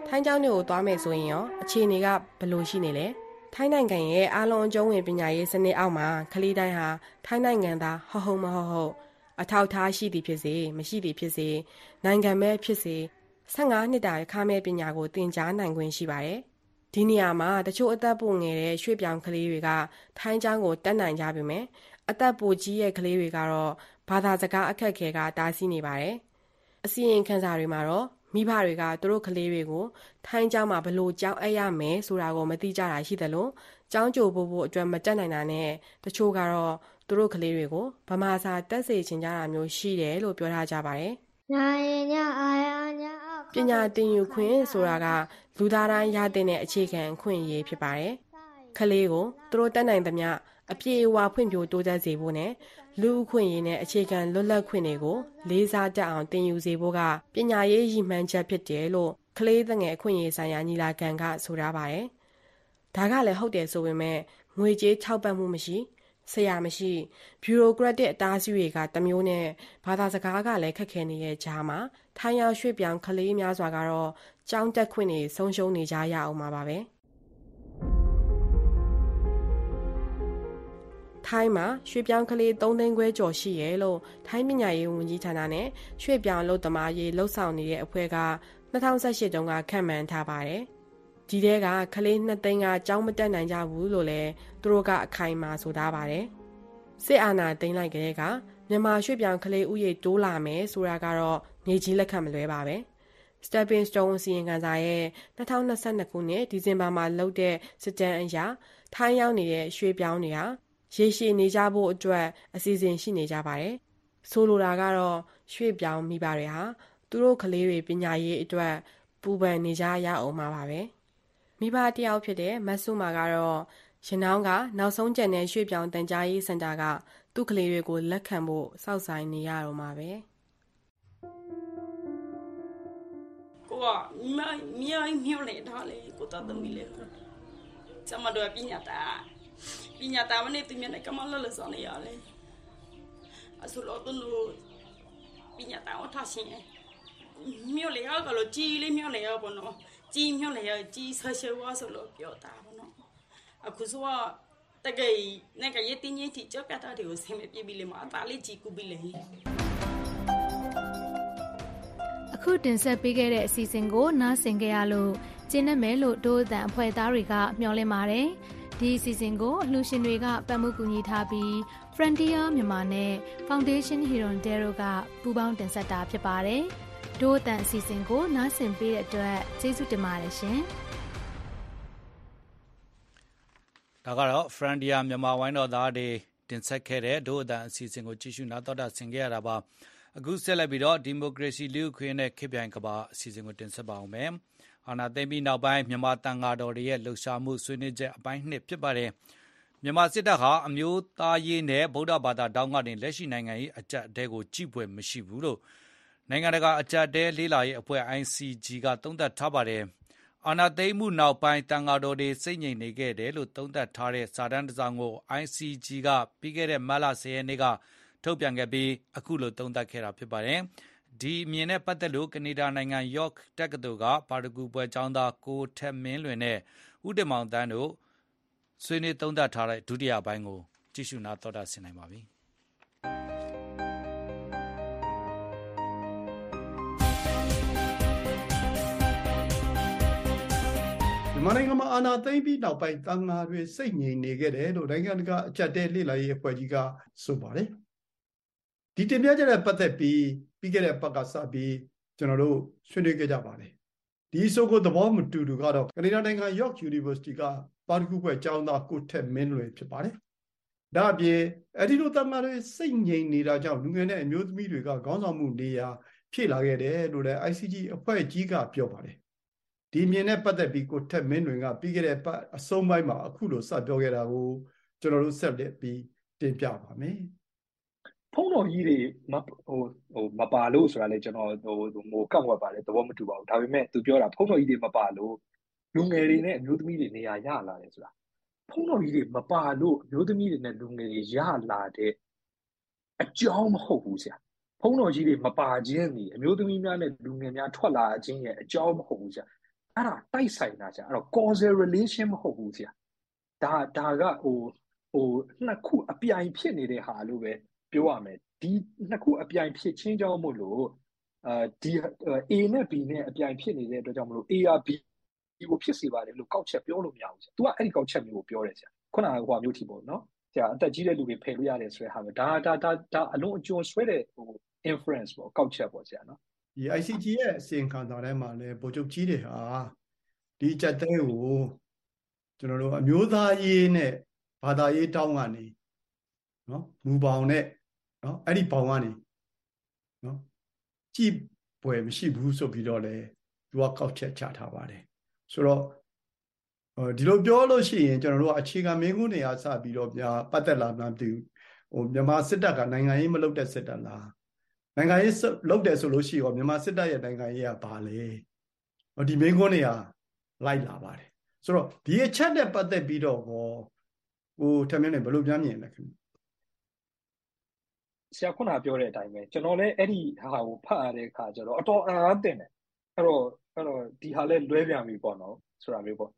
ထိုင်းကျောင်းတွေကိုသွားမယ်ဆိုရင်ရောအခြေအနေကဘယ်လိုရှိနေလဲထိုင်းနိုင်ငံရဲ့အားလုံးအကျုံးဝင်ပညာရေးစနစ်အောက်မှာကလေးတိုင်းဟာထိုင်းနိုင်ငံသားဟုတ်ဟုတ်မဟုတ်ဟုတ်အထောက်ထားရှိသည်ဖြစ်စေမရှိသည်ဖြစ်စေနိုင်ငံမဲ့ဖြစ်စေဆယ့်ငါးနှစ်တာခါမဲ့ပညာကိုသင်ကြားနိုင်ခွင့်ရှိပါတယ်ဒီနေရာမှာတချို့အသက်ပိုငယ်တဲ့ရွှေ့ပြောင်းကလေးတွေကထိုင်းကျောင်းကိုတက်နိုင်ကြပြီမယ်အသက်ပိုကြီးရဲ့ကလေးတွေကတော့ဘာသာစကားအခက်အခဲကတားဆီးနေပါတယ်အစီရင်ခံစာတွေမှာတော့မိဘတွေကသူတို့ကလေးတွေကိုထိုင်းကျောင်းမှာဘလို့ကျောင်းအပ်ရမယ်ဆိုတာကိုမသိကြတာရှိတယ်လို့ကျောင်းကြိုဖို့ဖို့အတွက်မတက်နိုင်တာနဲ့တချို့ကတော့သူတို့ကလေးတွေကိုဗမာစာတက်စေချင်ကြတာမျိုးရှိတယ်လို့ပြောထားကြပါတယ်ညာရင်ညာအာရညာပညာသင်ယူခွင့်ဆိုတာကလူသားတိုင်းရတဲ့အခြေခံအခွင့်အရေးဖြစ်ပါတယ်ကလေးကိုသူတို့တက်နိုင်သမျှအပြည့်အဝဖွံ့ဖြိုးတိုးတက်စေဖို့နဲ့လူအခွင့်အရေးနဲ့အခြေခံလွတ်လပ်ခွင့်တွေကိုလေးစားတတ်အောင်သင်ယူစေဖို့ကပညာရေးရည်မှန်းချက်ဖြစ်တယ်လို့ကလေးသငယ်အခွင့်အရေးဆိုင်ရာညီလာခံကဆိုထားပါတယ်။ဒါကလည်းဟုတ်တယ်ဆိုပေမဲ့ငွေကြေးထောက်ပံ့မှုမရှိဆရာမရှိဘျူရိုကရက်တစ်အတားအဆီးတွေကတမျိုးနဲ့ဘာသာစကားကလည်းခက်ခဲနေတဲ့ကြားမှာထိုင်းရောက်ရွှေ့ပြောင်းကလေးများစွာကတော့ကျောင်းတက်ခွင့်တွေဆုံးရှုံးနေကြရအောင်ပါပဲ။ထိုင်းမှာရွှေ့ပြောင်းကလေးသုံးသိန်းခွဲကျော်ရှိရဲလို့ထိုင်းပညာရေးဝန်ကြီးဌာနနဲ့ရွှေ့ပြောင်းလုပ်သမားရေးလှုပ်ဆောင်နေတဲ့အဖွဲ့က၂၀၁၈တုန်းကခန့်မှန်းထားပါတယ်။ဒီထဲကကလေးနှစ်သိန်းကကျောင်းမတက်နိုင်ကြဘူးလို့လည်းသူတို့ကအခိုင်အမာဆိုထားပါတယ်။စစ်အာဏာသိမ်းလိုက်ကလေးကမြန်မာရွှေ့ပြောင်းကလေးဥယျာဉ်တိုးလာမယ်ဆိုတာကတော့နေကြီးလက်ခံမလွဲပါပဲ။ Stepping Stone စီရင်ခံစာရဲ့၂၀၂၂ခုနှစ်ဒီဇင်ဘာမှာလုပ်တဲ့စစ်တမ်းအရထိုင်းရောက်နေတဲ့ရွှေ့ပြောင်းတွေဟာရေရှည်နေကြဖို့အတွက်အစီအစဉ်ရှိနေကြပါတယ်။ဆိုလိုတာကတော့ရွှေ့ပြောင်းမိဘတွေဟာသူတို့ကလေးတွေပညာရေးအတွက်ပူပန်နေကြရအောင်မှာပါပဲ။မိဘတယောက်ဖြစ်တဲ့မဆုမာကတော့ရနောင်းကနောက်ဆုံးကျန်တဲ့ရွှေ့ပြောင်းတန်ကြားရေးစင်တာကသူ့ကလေးတွေကိုလက်ခံဖို့စောင့်ဆိုင်နေရတော့မှာပဲ။ကိုကမြိုင်မြိုင်မြို့လေထားလေကိုတတ်သမီးလေ။ကျမတို့ပညာတာပညာတာမနဲ့သူမြတ်ကမလလဆောင်နေရတယ်အဆလို့တော့ပညာတာအထားရှင်မြို့လေကလို့ကြီးလေးမြို့လေရပေါ့နော်ကြီးမြို့လေရကြီးဆရှဝါဆိုလို့ပြောတာပေါ့နော်အခုဆိုတကယ်နဲ့ကရတင်ကြီးတီကြောက်ပြတာတွေကိုဆင်မပြေပြီလေမအသားလေးကြီးကူပြီလေအခုတင်ဆက်ပေးခဲ့တဲ့အစီအစဉ်ကိုနားဆင်ကြရလို့ကျင်းနေမယ်လို့ဒိုးအတန်အဖွဲ့သားတွေကမျှော်လင့်ပါတယ်ဒီအစီအစဉ်ကိုအလှူရှင်တွေကပတ်မှုကူညီထားပြီး Frontier မြန်မာနဲ့ Foundation Hirondelle ကပူးပေါင်းတင်ဆက်တာဖြစ်ပါတယ်။ဒို့အတန်အစီအစဉ်ကိုနားဆင်ပေးတဲ့အတွက်ကျေးဇူးတင်ပါတယ်ရှင်။ဒါကတော့ Frontier မြန်မာဝိုင်းတော်သားတွေတင်ဆက်ခဲ့တဲ့ဒို့အတန်အစီအစဉ်ကိုကြည့်ရှုနားတော်တာဆင်ခဲ့ရတာပါ။အခုဆက်လက်ပြီးတော့ဒီမိုကရေစီလူ့အခွင့်အရေးနဲ့ခေတ်ပြိုင်ကမ္ဘာအစီအစဉ်ကိုတင်ဆက်ပါအောင်မယ်။အာဏာသိမ်းပြီးနောက်ပိုင်းမြန်မာတန်ဃာတော်တွေရဲ့လှုပ်ရှားမှုဆွေးနွေးချက်အပိုင်းနှစ်ဖြစ်ပါတယ်။မြန်မာစစ်တပ်ဟာအမျိုးသားရေးနဲ့ဗုဒ္ဓဘာသာတောင်းကနေလက်ရှိနိုင်ငံရေးအကြက်အတဲကိုကြည့်ပွဲမရှိဘူးလို့နိုင်ငံတကာအကြက်အတဲလေးလာရေးအဖွဲ့ I C G ကသုံးသပ်ထားပါတယ်။အာဏာသိမ်းမှုနောက်ပိုင်းတန်ဃာတော်တွေစိတ်ငြိမ်နေခဲ့တယ်လို့သုံးသပ်ထားတဲ့စာတမ်းတစ်စောင်ကို I C G ကပြီးခဲ့တဲ့မတ်လဆယ်ရက်နေ့ကထုတ်ပြန်ခဲ့ပြီးအခုလိုသုံးသပ်ခဲ့တာဖြစ်ပါတယ်။ဒီအမြင်နဲ့ပတ်သက်လို့ကနေဒါနိုင်ငံ York တက္ကသိုလ်ကပါရဂူပွဲကျောင်းသားကိုထက်မင်းလွင်နဲ့ဦးတင်မောင်တန်းတို့ဆွေးနွေးသုံးသပ်ထားတဲ့ဒုတိယပိုင်းကိုကြည့်ရှုနားတော်တာဆင်နိုင်ပါပြီ။မြန်မာနိုင်ငံမှာအာဏာသိမ်းပြီးနောက်ပိုင်းတန်ဃာတွေစိတ်ငြိမ်နေခဲ့တယ်လို့နိုင်ငံတကာအကြက်တဲလေ့လာရေးအဖွဲ့ကြီးကဆိုပါတယ်။ဒီတင်ပြချက်နဲ့ပတ်သက်ပြီးပြီးခဲ့တဲ့ပတ်ကစပြီးကျွန်တော်တို့ဆွေးနွေးခဲ့ကြပါတယ်ဒီဆိုကိုသဘောမတူတူကတော့ကနေဒါနိုင်ငံ York University ကပါရဂူပွဲကျောင်းသားကိုထက်မင်းလွင်ဖြစ်ပါတယ်ဒါအပြင်အဲ့ဒီလိုတမန်တွေစိတ်ငြိမ်နေတာကြောင့်လူငယ်နဲ့အမျိုးသမီးတွေကခေါင်းဆောင်မှုနေရာဖြည့်လာခဲ့တယ်လို့လည်း I C G အဖွဲ့ကြီးကပြောပါတယ်ဒီမြင်နဲ့ပတ်သက်ပြီးကိုထက်မင်းလွင်ကပြီးခဲ့တဲ့ပတ်အဆုံးပိုင်းမှာအခုလိုစပြောခဲ့တာကိုကျွန်တော်တို့ဆက်လက်ပြီးတင်ပြပါမယ်ဖုံးတော်ကြီးတွေမဟိုဟိုမပါလို့ဆိုတာလေကျွန်တော်ဟိုဟိုကန့်ကွက်ပါတယ်သဘောမတူပါဘူးဒါပေမဲ့သူပြောတာဖုံးတော်ကြီးတွေမပါလို့လူငယ်တွေနဲ့အမျိုးသမီးတွေနေရာရလာတယ်ဆိုတာဖုံးတော်ကြီးတွေမပါလို့အမျိုးသမီးတွေနဲ့လူငယ်တွေရလာတဲ့အကြောင်းမဟုတ်ဘူးဆရာဖုံးတော်ကြီးတွေမပါခြင်းဒီအမျိုးသမီးများနဲ့လူငယ်များထွက်လာခြင်းရဲ့အကြောင်းမဟုတ်ဘူးဆရာအဲ့ဒါတိုက်ဆိုင်တာဆရာအဲ့တော့ causal relation မဟုတ်ဘူးဆရာဒါဒါကဟိုဟိုနှစ်ခုအပြိုင်ဖြစ်နေတဲ့ဟာလို့ပဲပြောရမယ်ဒီနှစ်ခုအပြိုင်ဖြစ်ချင်းကြောင့်မို့လို့အာဒီ A နဲ့ B နဲ့အပြိုင်ဖြစ်နေတဲ့အတွက်ကြောင့်မလို့ A က B ကိုဖြစ်စေပါတယ်လို့ကောက်ချက်ပြောလို့မရဘူးဆရာ तू ကအဲ့ဒီကောက်ချက်မျိုးကိုပြောတယ်ဆရာခုနကဟိုမျိုးထိပေါ့နော်ဆရာအသက်ကြီးတဲ့လူတွေဖယ်လို့ရတယ်ဆိုတဲ့ဟာပဲဒါဒါဒါဒါအလုံးအကျွံဆွဲတဲ့ဟို inference ပေါ့ကောက်ချက်ပေါ့ဆရာနော်ဒီ I C G ရဲ့အစီရင်ခံစာထဲမှာလည်းဗိုလ်ချုပ်ကြီးတွေဟာဒီကြက်တဲကိုကျွန်တော်တို့အမျိုးသားရေးနဲ့ဘာသာရေးတောင်းကနေနော်မူပေါင်းနဲ့နော်အဲ့ဒီပေါင်းကနေနော်ကြည်ပွယ်မရှိဘူးဆိုပြီးတော့လေသူကကောက်ချက်ချထားပါတယ်ဆိုတော့ဒီလိုပြောလို့ရှိရင်ကျွန်တော်တို့ကအခြေခံမင်းကုန်းတွေအားစပြီးတော့ပြပတ်သက်လာမှမသိဘူးဟိုမြန်မာစစ်တပ်ကနိုင်ငံရေးမလုပ်တဲ့စစ်တပ်လားနိုင်ငံရေးလုပ်တယ်ဆိုလို့ရှိရောမြန်မာစစ်တပ်ရဲ့နိုင်ငံရေးကဘာလဲဟောဒီမင်းကုန်းတွေကလိုက်လာပါတယ်ဆိုတော့ဒီအချက်နဲ့ပတ်သက်ပြီးတော့ဟောဟိုထမင်းနေဘယ်လိုပြန်မြင်လဲခင်ဆရာခုနပြောတဲ့အတိုင်းပဲကျွန်တော်လည်းအဲ့ဒီဟာကိုဖတ်ရတဲ့အခါကျတော့အတော်အံ့အားသင့်တယ်အဲ့တော့အဲ့တော့ဒီဟာလည်းလွဲပြန်ပြီပေါ့နော်ဆိုတာမျိုးပေါ့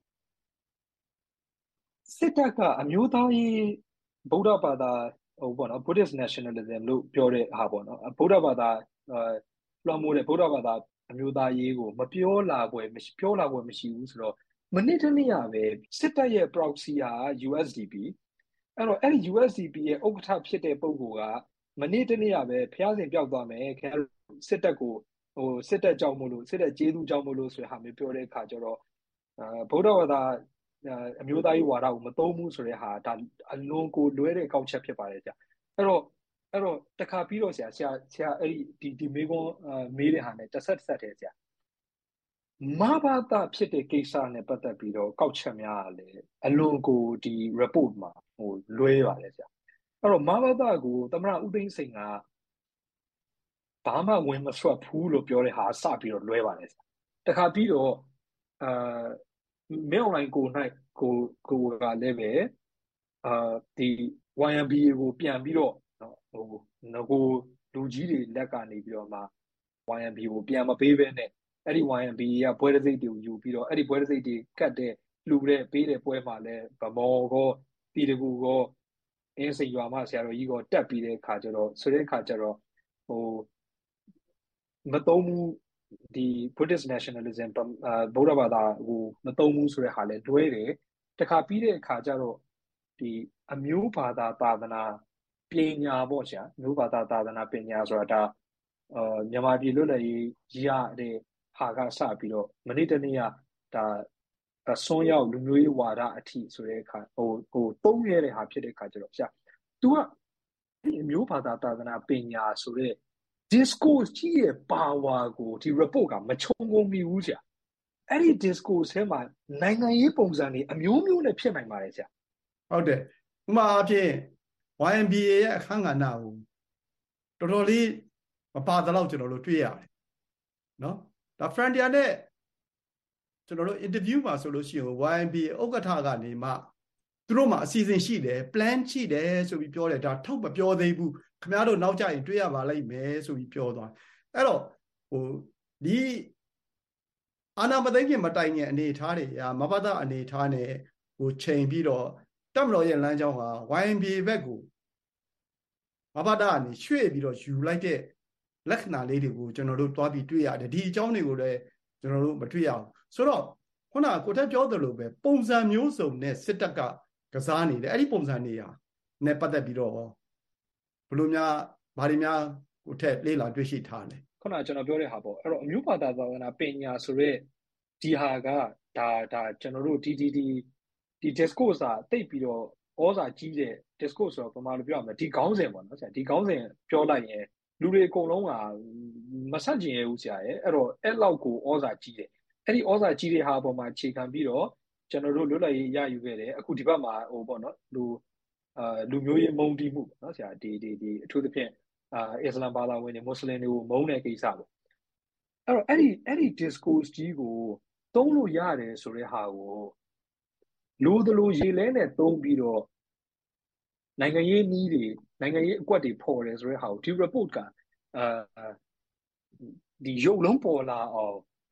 စစ်တပ်ကအမျိုးသားရေးဗုဒ္ဓဘာသာဟိုပေါ့နော် Buddhist nationalism လို့ပြောတဲ့ဟာပေါ့နော်ဗုဒ္ဓဘာသာလွှမ်းမိုးတဲ့ဗုဒ္ဓဘာသာအမျိုးသားရေးကိုမပြောလာပွဲမရှိပြောလာပွဲမရှိဘူးဆိုတော့မနစ်တနေ့ရပဲစစ်တပ်ရဲ့ proxy ဟာ U S D P အဲ့တော့အဲ့ဒီ U S D P ရဲ့ဥက္ကဋ္ဌဖြစ်တဲ့ပုဂ္ဂိုလ်ကမနေ့တနေ့ရပဲဖျားစဉ်ပြောက်သွားမယ်ခင်ဗျာစစ်တပ်ကိုဟိုစစ်တပ်ကြောင့်မို့လို့စစ်တပ်ကျေးဇူးကြောင့်မို့လို့ဆိုတဲ့ဟာမျိုးပြောတဲ့အခါကျတော့အာဗုဒ္ဓဘာသာအမျိုးသားရေးဝါဒကိုမသုံးဘူးဆိုတဲ့ဟာဒါအလွန်ကိုလွဲတဲ့ကောက်ချက်ဖြစ်ပါတယ်ကြာအဲ့တော့အဲ့တော့တခါပြီးတော့ဆရာဆရာဆရာအဲ့ဒီဒီဒီမေကွန်မေးတဲ့ဟာနဲ့တစ်ဆက်တစ်ဆက်တည်းဆရာမဘာသာဖြစ်တဲ့ကိစ္စနဲ့ပတ်သက်ပြီးတော့ကောက်ချက်များကလည်းအလွန်ကိုဒီ report မှာဟိုလွဲပါတယ်ဆရာအဲ့တော့မဘာသာကိုသမ္မတဦးသိန်းစိန်ကဘာမှဝင်မဆွတ်ဘူးလို့ပြောတဲ့ဟာစပြီးတော့လွဲပါတယ်ဆရာတခါပြီးတော့အာမဲအွန်လိုင်းကိုနိုင်ကိုကိုကလည်းပဲအာဒီ Y M B A ကိုပြန်ပြီးတော့နော်ဟိုငကိုလူကြီးတွေလက်ကနေပြီးတော့မှ Y M B A ကိုပြန်မပေးဘဲနဲ့အဲ့ဒီ Y M B A ကဘွဲတစိတ်တွေကိုယူပြီးတော့အဲ့ဒီဘွဲတစိတ်တွေကတ်တဲ့လူတဲ့ပေးတဲ့ပွဲမှာလည်းဗမော်ကောတီတကူကောအင်းစိန်ရွာမဆရာတော်ကြီးကောတက်ပြီးတဲ့ခါကျတော့ဆိုတဲ့ခါကျတော့ဟိုမသုံးဘူးဒီ Buddhist nationalism ဗုဒ္ဓဘာသာဟိုမသုံးဘူးဆိုတဲ့ဟာလဲတွဲတယ်တခါပြီးတဲ့အခါကျတော့ဒီအမျိုးဘာသာသာသနာပညာပေါ့ဆရာမျိုးဘာသာသာသနာပညာဆိုတာဒါအာမြန်မာပြည်လွတ်လပ်ရေးရတဲ့ဟာကစပြီးတော့မနေ့တနေ့ကဒါအစွန်းရောက်လူမျိုးရေးဝါဒအထိဆိုတဲ့အခါဟိုဟိုသုံးရတဲ့ဟာဖြစ်တဲ့အခါကျတော့ဆရာ तू ကဒီအမျိုးဘာသာသာသနာပညာဆိုတဲ့ discourse ကြီးရဲ့ power ကိုဒီ report ကမခြုံငုံမိဘူးဆရာအဲ့ဒီ discourse ထဲမှာနိုင်ငံရေးပုံစံတွေအမျိုးမျိုးနဲ့ဖြစ်နိုင်ပါတယ်ဆရာဟုတ်တယ်ဥပမာအဖြစ် Y M B A ရဲ့အခန်းကဏ္ဍကိုတော်တော်လေးမပါသလောက်ကျွန်တော်တို့တွေ့ရတယ်နော်ဒါ Frontier နဲ့ကျွန်တော်တို့ interview မှာဆိုလို့ရှိရင် Y M B A ဥက္ကဋ္ဌကနေမှသူတို့မှာအစီအစဉ်ရှိတယ် plan ရှိတယ်ဆိုပြီးပြောတယ်ဒါထုတ်မပြောသေးဘူးခင်ဗျားတို့နောက်ကျရင်တွေ့ရပါလိမ့်မယ်ဆိုပြီးပြောသွားအဲ့တော့ဟိုဒီအာနာမသိခင်မတိုင်ခင်အနေထားတွေမဘာသာအနေထားနဲ့ဟိုချိန်ပြီးတော့တက်မတော်ရဲ့လမ်းကြောင်းဟာ Y M B A ဘက်ကိုမဘာသာအနေရွှေ့ပြီးတော့ယူလိုက်တဲ့လက္ခဏာလေးတွေကိုကျွန်တော်တို့တွားပြီးတွေ့ရတယ်ဒီအကြောင်းတွေကိုလည်းကျွန်တော်တို့မတွေ့ရအောင်ဆိုတော့ခုနကကိုထက်ပြောသလိုပဲပုံစံမျိုးစုံနဲ့စစ်တပ်ကကစားနေတယ်အဲ့ဒီပုံစံတွေဟာနဲ့ပတ်သက်ပြီးတော့ဘလို့များဘာတွေများကိုထက်လေးလာတွေ့ရှိထားလဲခုနကကျွန်တော်ပြောတဲ့ဟာပေါ့အဲ့တော့အမျိုးဘာသာသာသနာပညာဆိုရက်ဒီဟာကဒါဒါကျွန်တော်တို့ဒီဒီဒီဒီ discourse อ่ะတိတ်ပြီးတော့ဩဇာကြီးတဲ့ discourse ဆိုတော့ပမာလို့ပြောရမယ်ဒီခေါင်းစဉ်ပေါ့နော်ဆရာဒီခေါင်းစဉ်ပြောလိုက်ရင်လူတွေအကုန်လုံးကမဆန့်ကျင်ရဘူးဆရာရဲ့အဲ့တော့အဲ့လောက်ကိုဩဇာကြီးတယ်အဲ့ဒီဩဇာကြီးတဲ့ဟာအပေါ်မှာခြေခံပြီးတော့ကျွန်တော်တို့လွတ်လပ်ရေးရယူခဲ့တယ်အခုဒီဘက်မှာဟိုပေါ့နော်လူအာလူမျိုးရေးမုန်းတီးမှုပေါ့နော်ဆရာဒီဒီဒီအထူးသဖြင့်အာအစ္စလာမ်ဘာသာဝင်တွေမွတ်စလင်တွေကိုမုန်းတဲ့ကိစ္စပေါ့အဲ့တော့အဲ့ဒီအဲ့ဒီ discourse ကြီးကိုသုံးလို့ရတယ်ဆိုတဲ့ဟာကိုလိုသလိုရေလဲနဲ့သုံးပြီးတော့နိုင်ငံရေးနည်းတွေနိုင်ငံရေးအကွက်တွေဖော်တယ်ဆိုတဲ့ဟာကိုဒီ report ကအာဒီရုပ်လုံးပေါ်လာအောင်ဖ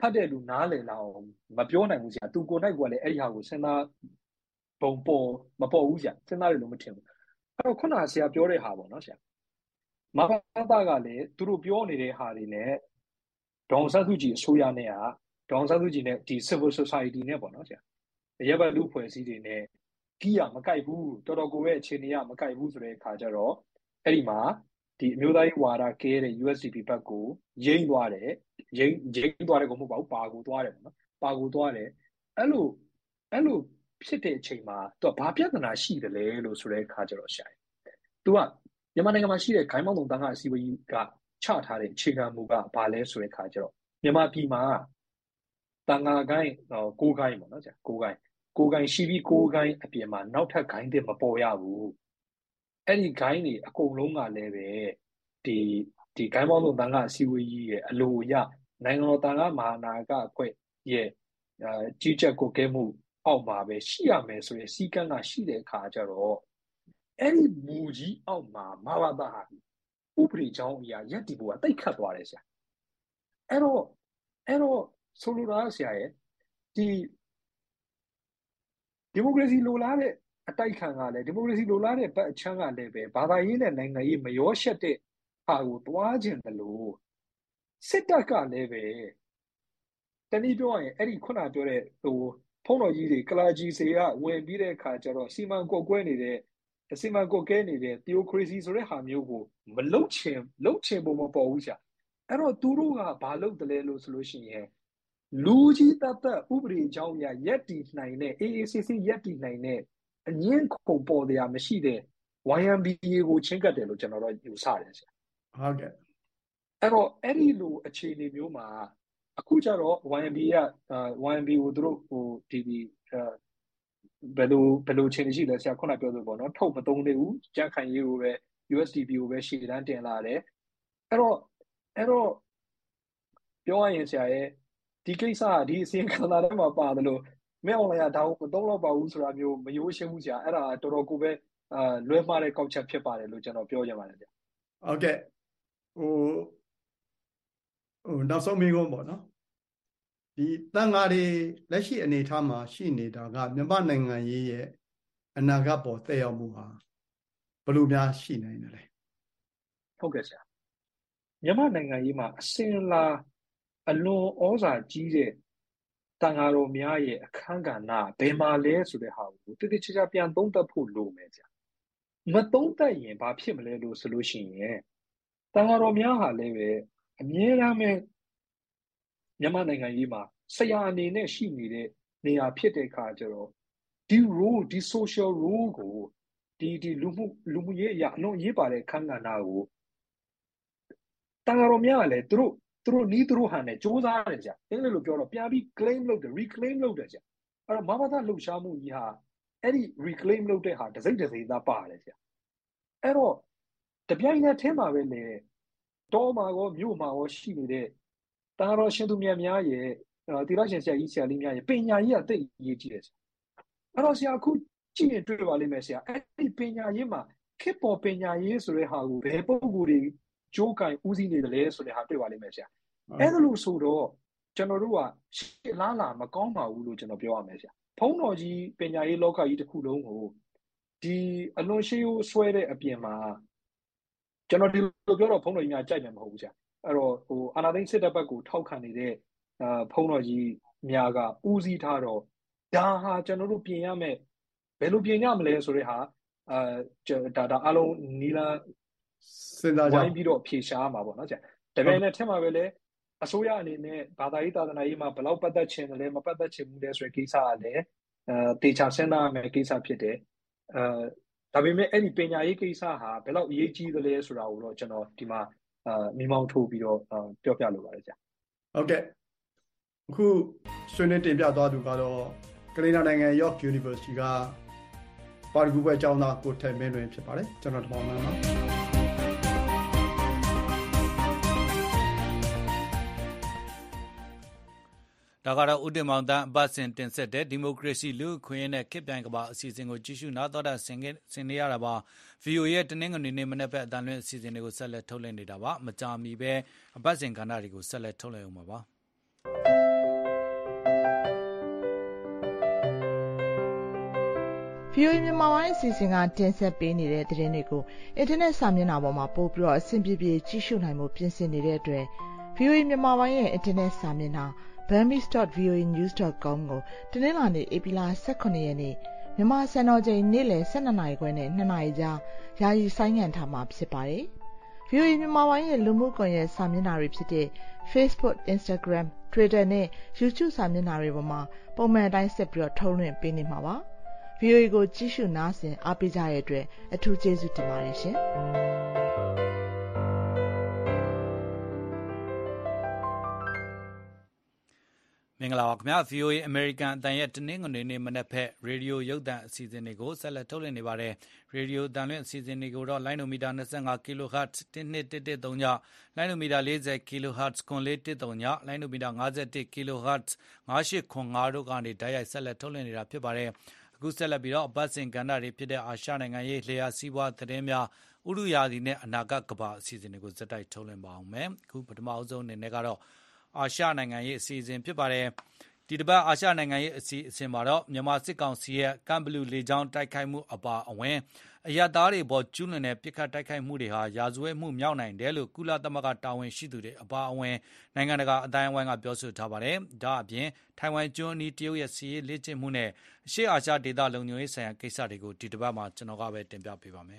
တ်တဲ့လူနားလည်လာအောင်မပြောနိုင်ဘူးဆရာသူကိုယ်နိုင်ကလည်းအဲ့ဒီဟာကိုစဉ်းစားပုံပေါ်မပေါ်ဘူးဆရာစဉ်းစားရလို့မထင်ဘူးအဲ့တော့ခုနဆရာပြောတဲ့ဟာပေါ့နော်ဆရာမဟာတာကလည်းသူတို့ပြောနေတဲ့ဟာတွေနဲ့ဒေါန်ဆန်းစုကြည်အစိုးရနဲ့ကဒေါန်ဆန်းစုကြည်နဲ့ဒီ civil society နဲ့ပေါ့နော်ဆရာရဲဘက်လူဖွဲ့စည်းတွေနဲ့ကြီးရမကိုက်ဘူးတော်တော်ကိုပဲအခြေအနေကမကိုက်ဘူးဆိုတဲ့အခါကျတော့အဲ့ဒီမှာဒီအမျိုးသားရေးဝါဒကဲတဲ့ U S D P ဘက်ကိုရင်းသွားတယ်ရင်းရင်းသွားတယ်ကိုမဟုတ်ပါဘူးပါကိုသွားတယ်ပေါ့နော်ပါကိုသွားတယ်အဲ့လိုအဲ့လိုဖြစ်တဲ့အချိန်မှာသူကဘာပြဿနာရှိတယ်လဲလို့ဆိုတဲ့အခါကျတော့ရှာတယ်သူကမြန်မာနိုင်ငံမှာရှိတဲ့ဂိုင်းမောင်းတုံတန်းကအစည်းအဝေးကချထားတဲ့အခြေခံမူကဘာလဲဆိုတဲ့အခါကျတော့မြန်မာပြည်မှာတန်ငါဂိုင်းကိုးဂိုင်းပေါ့နော်ဆရာကိုးဂိုင်းကိုးဂိုင်းရှိပြီးကိုးဂိုင်းအပြင်မှာနောက်ထပ်ဂိုင်းတွေမပေါ်ရဘူးအဲ့ဒီဂိုင်းတွေအကုန်လုံးကလည်းပဲဒီဒီဂိုင်းမောင်းတုံတန်းကအစည်းအဝေးကြီးရဲ့အလိုအရနိုင်ငံတော်တန်ခါမဟာနာယကအဖွဲ့ရဲ့အဲကြီးကြပ်ကိုကဲမှုအောက်မှာပဲရှိရမယ်ဆိုရင်စီကံကရှိတဲ့အခါကျတော့အဲ့ဒီမူကြီးအောက်မှာမဘာသာဟာဥပဒေကြောင်းအရာရက်တီဖို့ကတိတ်ခတ်သွားတယ်ဆရာအဲ့တော့အဲ့တော့ဆိုလိုတာဆရာရဲ့ဒီဒီမိုကရေစီလိုလားတဲ့အတိုက်ခံကလည်းဒီမိုကရေစီလိုလားတဲ့ဘက်အချမ်းကလည်းပဲဘာသာရေးနဲ့နိုင်ငံရေးမရောရှက်တဲ့ဟာကိုတွားခြင်းတယ်လို့စစ်တပ်ကလည်းပဲတနည်းပြောရရင်အဲ့ဒီခုနပြောတဲ့ဟိုဖုံးတော်ကြီးတွေကလာကြီးစေကဝင်ပြီးတဲ့အခါကျတော့စီမံကွက်ကွဲနေတဲ့စီမံကွက်ကဲနေတဲ့တီယိုကရေစီဆိုတဲ့ဟာမျိုးကိုမလုတ်ချင်လုတ်ချင်ဖို့မပေါ်ဘူးဆရာအဲ့တော့သူတို့ကဘာလုပ်တယ်လဲလို့ဆိုလို့ရှိရင်လူကြီးတတ်တတ်ဥပဒေအကြောင်းအရာရက်တည်နိုင်တဲ့ A A C C ရက်တည်နိုင်တဲ့အငင်းခုံပေါ်တရားမရှိတဲ့ Y M B A ကိုချင်းကတ်တယ်လို့ကျွန်တော်တို့ယူဆတယ်ဆရာဟုတ်ကဲ့အဲ့တော့အဲ့ဒီလိုအခြေအနေမျိုးမှာအခုကျတော့ Y M B A က Y M B A ကိုသူတို့ဟိုဒီဒီဘယ်လိုဘယ်လိုချင်းရှိလဲဆရာခုနပြောလို့ပေါ့နော်ထုတ်မသုံးသေးဘူးကြံ့ခိုင်ရေးကိုပဲ U S D P ကိုပဲရှေ့တန်းတင်လာတယ်အဲ့တော့အဲ့တော့ပြောရရင်ဆရာရဲ့ဒီကိစ္စကဒီအစင်းခန္ဓာထဲမှာပါတယ်လို့မင်းအောင်လည်းဒါကိုမသုံးတော့ပါဘူးဆိုတာမျိုးမရိုးရှင်းဘူးဆရာအဲ့ဒါတော်တော်ကိုပဲအာလွဲမှားတဲ့ကောက်ချက်ဖြစ်ပါတယ်လို့ကျွန်တော်ပြောချင်ပါတယ်ဆရာဟုတ်ကဲ့ဟိုဟိုနောက်ဆုံးမေးခွန်းပေါ့နော်ဒီတန်ဃာတွေလက်ရှိအနေအထားမှာရှိနေတာကမြန်မာနိုင်ငံရေးရဲ့အနာဂတ်ပေါ်တည်ရောက်မှုဟာဘယ်လိုများရှိနိုင်တယ်လဲဟုတ်ကဲ့ဆရာမြန်မာနိုင်ငံရေးမှာအစင်လာအလွန်ဩဇာကြီးတဲ့တန်ဃာတော်များရဲ့အခန်းကဏ္ဍဘယ်မှာလဲဆိုတဲ့ဟာကိုတိတိကျကျပြန်သုံးသပ်ဖို့လိုမယ်ဆရာမသုံးသပ်ရင်ဘာဖြစ်မလဲလို့ဆိုလို့ရှိရင်တန်ဃာတော်များဟာလည်းပဲအမြဲတမ်းပဲမြန်မာနိုင်ငံရေးမှာဆရာအနေနဲ့ရှိနေတဲ့နေရာဖြစ်တဲ့အခါကျတော့ဒီ role ဒီ social role ကိုဒီဒီလူမှုလူမှုရေးအရာအလုံးရေးပါတဲ့အခန်းကဏ္ဍကိုတန်ဃာတော်များကလည်းသူတို့သူတို့နီးသူတို့ဟန်နဲ့စ조사ရတယ်ကြာအင်္ဂလိပ်လိုပြောတော့ပြန်ပြီး claim လုပ်တယ် reclaim လုပ်တယ်ကြာအဲ့တော့မဘာသာလှုပ်ရှားမှုကြီးဟာအဲ့ဒီ reclaim လုပ်တဲ့ဟာတစိမ့်တစိမ့်သားပါတယ်ကြာအဲ့တော့တပြိုင်နက်တည်းမှာပဲလေတောမှာရောမြို့မှာရောရှိနေတဲ့တန်ဃာတော်ရှင်သူမြတ်များရဲ့သီလရှင်ဆရာကြီးဆရာလေးများရဲ့ပညာရေးကသိအရေးကြီးတယ်ကြာအဲ့တော့ဆရာအခုကြည့်ရင်တွေ့ပါလိမ့်မယ်ဆရာအဲ့ဒီပညာရေးမှာခေတ်ပေါ်ပညာရေးဆိုတဲ့ဟာကိုဘယ်ပုံကိုယ်တွေကြိုးကင်ဦးစီးနေတယ်လဲဆိုတဲ့ဟာတွေ့ပါလိမ့်မယ်ဆရာအဲ့ဒါလို့ဆိုတော့ကျွန်တော်တို့ကရှေ့လားလာမကောင်းပါဘူးလို့ကျွန်တော်ပြောရမယ်ဆရာဖုံးတော်ကြီးပညာရေးလောကကြီးတစ်ခုလုံးကိုဒီအလွန်ရှေးရိုးဆွဲတဲ့အပြင်မှာကျွန်တော်ဒီလိုပြောတော့ဖုံးတော်ကြီးများကြိုက်မယ်မဟုတ်ဘူးဆရာအဲ့တော့ဟိုအာနာသိန်းစစ်တပ်ဘက်ကိုထောက်ခံနေတဲ့အာဖုံးတော်ကြီးများကဦးစီးထားတော့ဒါဟာကျွန်တော်တို့ပြင်ရမယ်ဘယ်လိုပြင်ရမလဲဆိုတဲ့ဟာအာဒါဒါအလုံးနီလာစဉ်းစားကြဝိုင်းပြီးတော့ဖြေရှားမှာပေါ့နော်ဆရာတကယ်နဲ့ထက်မှာပဲလေအစိုးရအနေနဲ့ဘာသာရေးသာသနာရေးမှာဘယ်လောက်ပတ်သက်ချင်တယ်လဲမပတ်သက်ချင်ဘူးလဲဆိုတဲ့ကိစ္စကလည်းအဲတေချာစဉ်းစားမယ်ကိစ္စဖြစ်တယ်အဲဒါပေမဲ့အဲ့ဒီပညာရေးကိစ္စဟာဘယ်လောက်အရေးကြီးသလဲဆိုတာကိုတော့ကျွန်တော်ဒီမှာအာမိမောင်းထိုးပြီးတော့ပြောပြလိုပါတယ်ဆရာဟုတ်ကဲ့အခုဆွေးနွေးတင်ပြသွားသူကတော့ကနေဒါနိုင်ငံ York University ကပါရဂူဘွဲကျောင်းသားကိုထိုင်မင်းလွင်ဖြစ်ပါတယ်ကျွန်တော်တမောင်မှန်ပါဒါကတော့ဦးတင်မောင်တန်းအပတ်စဉ်တင်ဆက်တဲ့ဒီမိုကရေစီလူ့အခွင့်အရေးနဲ့ခေတ်ပြိုင်ကမ္ဘာအစီအစဉ်ကိုကြည့်ရှုနားတော်တာဆင်ဆင်နေရတာပါ ဗီအိုအေ ရဲ့တနင်္ဂနွေနေ့မနေ့ဘက်အတန်လွင့်အစီအစဉ်တွေကိုဆက်လက်ထုတ်လွှင့်နေတာပါမကြာမီပဲအပတ်စဉ်ကဏ္ဍတွေကိုဆက်လက်ထုတ်လွှင့်အောင်ပါဗွီအိုအေ မြန်မာပိုင်းအစီအစဉ်ကတင်ဆက်ပေးနေတဲ့သတင်းတွေကိုအင်တာနက်စာမျက်နှာပေါ်မှာပို့ပြီးတော့အဆင်ပြေပြေကြည့်ရှုနိုင်မှုပြင်ဆင်နေတဲ့အတွက် ဗွီအိုအေ မြန်မာပိုင်းရဲ့အင်တာနက်စာမျက်နှာ burmese dot v o a news dot com ကိုတနင်္လာနေ့ဧပြီလ၁၇ရက်နေ့မြန်မာစံတော်ချိန်နေ့လယ်၁၂နာရီခွဲနဲ့၂နာရီကြားယာယီဆိုင်းငံ့ထားမှာဖြစ်ပါတယ်။ ဗွီအိုအေ မြန်မာပိုင်းရဲ့လူမှုကွန်ရက်စာမျက်နှာတွေဖြစ်တဲ့ Facebook, Instagram, Twitter နဲ့ YouTube စာမျက်နှာတွေပေါ်မှာပုံမှန်အတိုင်းဆက်ပြီးတော့ထုတ်လွှင့်ပေးနေမှာပါ။ ဗွီအိုအေကိုကြည့်ရှုနားဆင်အားပေးကြတဲ့အတွက်အထူးကျေးဇူးတင်ပါတယ်ရှင်။မင်္ဂလာပါခင်ဗျာ ဗွီအိုအေ American အတန်ရဲ့တနင်္ဂနွေနေ့မနက်ဖက်ရေဒီယိုရုပ်သံအစီအစဉ်တွေကိုဆက်လက်ထုတ်လွှင့်နေပါတယ်ရေဒီယိုအတန်လွင့်အစီအစဉ်တွေကိုတော့လိုင်းနိုမီတာ၂၅ kHz တစ်နှစ်တစ်တစ်သုံးညလိုင်းနိုမီတာ၄၀ kHz ခွန်လေးတစ်သုံးညလိုင်းနိုမီတာ၅၁ kHz ငါးရှစ်ခွန်ငါတို့ကနေတိုက်ရိုက်ဆက်လက်ထုတ်လွှင့်နေတာဖြစ်ပါတယ်အခုဆက်လက်ပြီးတော့အပတ်စဉ်ကဏ္ဍတွေဖြစ်တဲ့အာရှနိုင်ငံရေးလျှာစီးပွားသတင်းများဥရုယာဒီနဲ့အနာဂတ်ကမ္ဘာအစီအစဉ်တွေကိုစက်တိုက်ထုတ်လွှင့်ပါအောင်မယ်အခုပထမအဆုံးအနေနဲ့ကတော့အာရှနိုင်ငံရေးအစီအစဉ်ဖြစ်ပါတယ်ဒီတစ်ပတ်အာရှနိုင်ငံရေးအစီအစဉ်မှာတော့မြန်မာစစ်ကောင်စီရဲ့ကမ်ဘလူလေကြောင်းတိုက်ခိုက်မှုအပါအဝင်အရသားတွေပေါ်ကျူးလွန်တဲ့ပစ်ခတ်တိုက်ခိုက်မှုတွေဟာရာဇဝတ်မှုမြောက်နိုင်တယ်လို့ကုလသမဂ္ဂတာဝန်ရှိသူတွေအပါအဝင်နိုင်ငံတကာအတိုင်းအဝိုင်းကပြောဆိုထားပါတယ်ဒါအပြင်ထိုင်ဝမ်ကျွန်းအနီးတရုတ်ရဲ့စီးရေးလေ့ကျင့်မှုနဲ့အရှေ့အာရှဒေသလုံခြုံရေးဆိုင်ရာကိစ္စတွေကိုဒီတစ်ပတ်မှာကျွန်တော်ကပဲတင်ပြပေးပါမယ်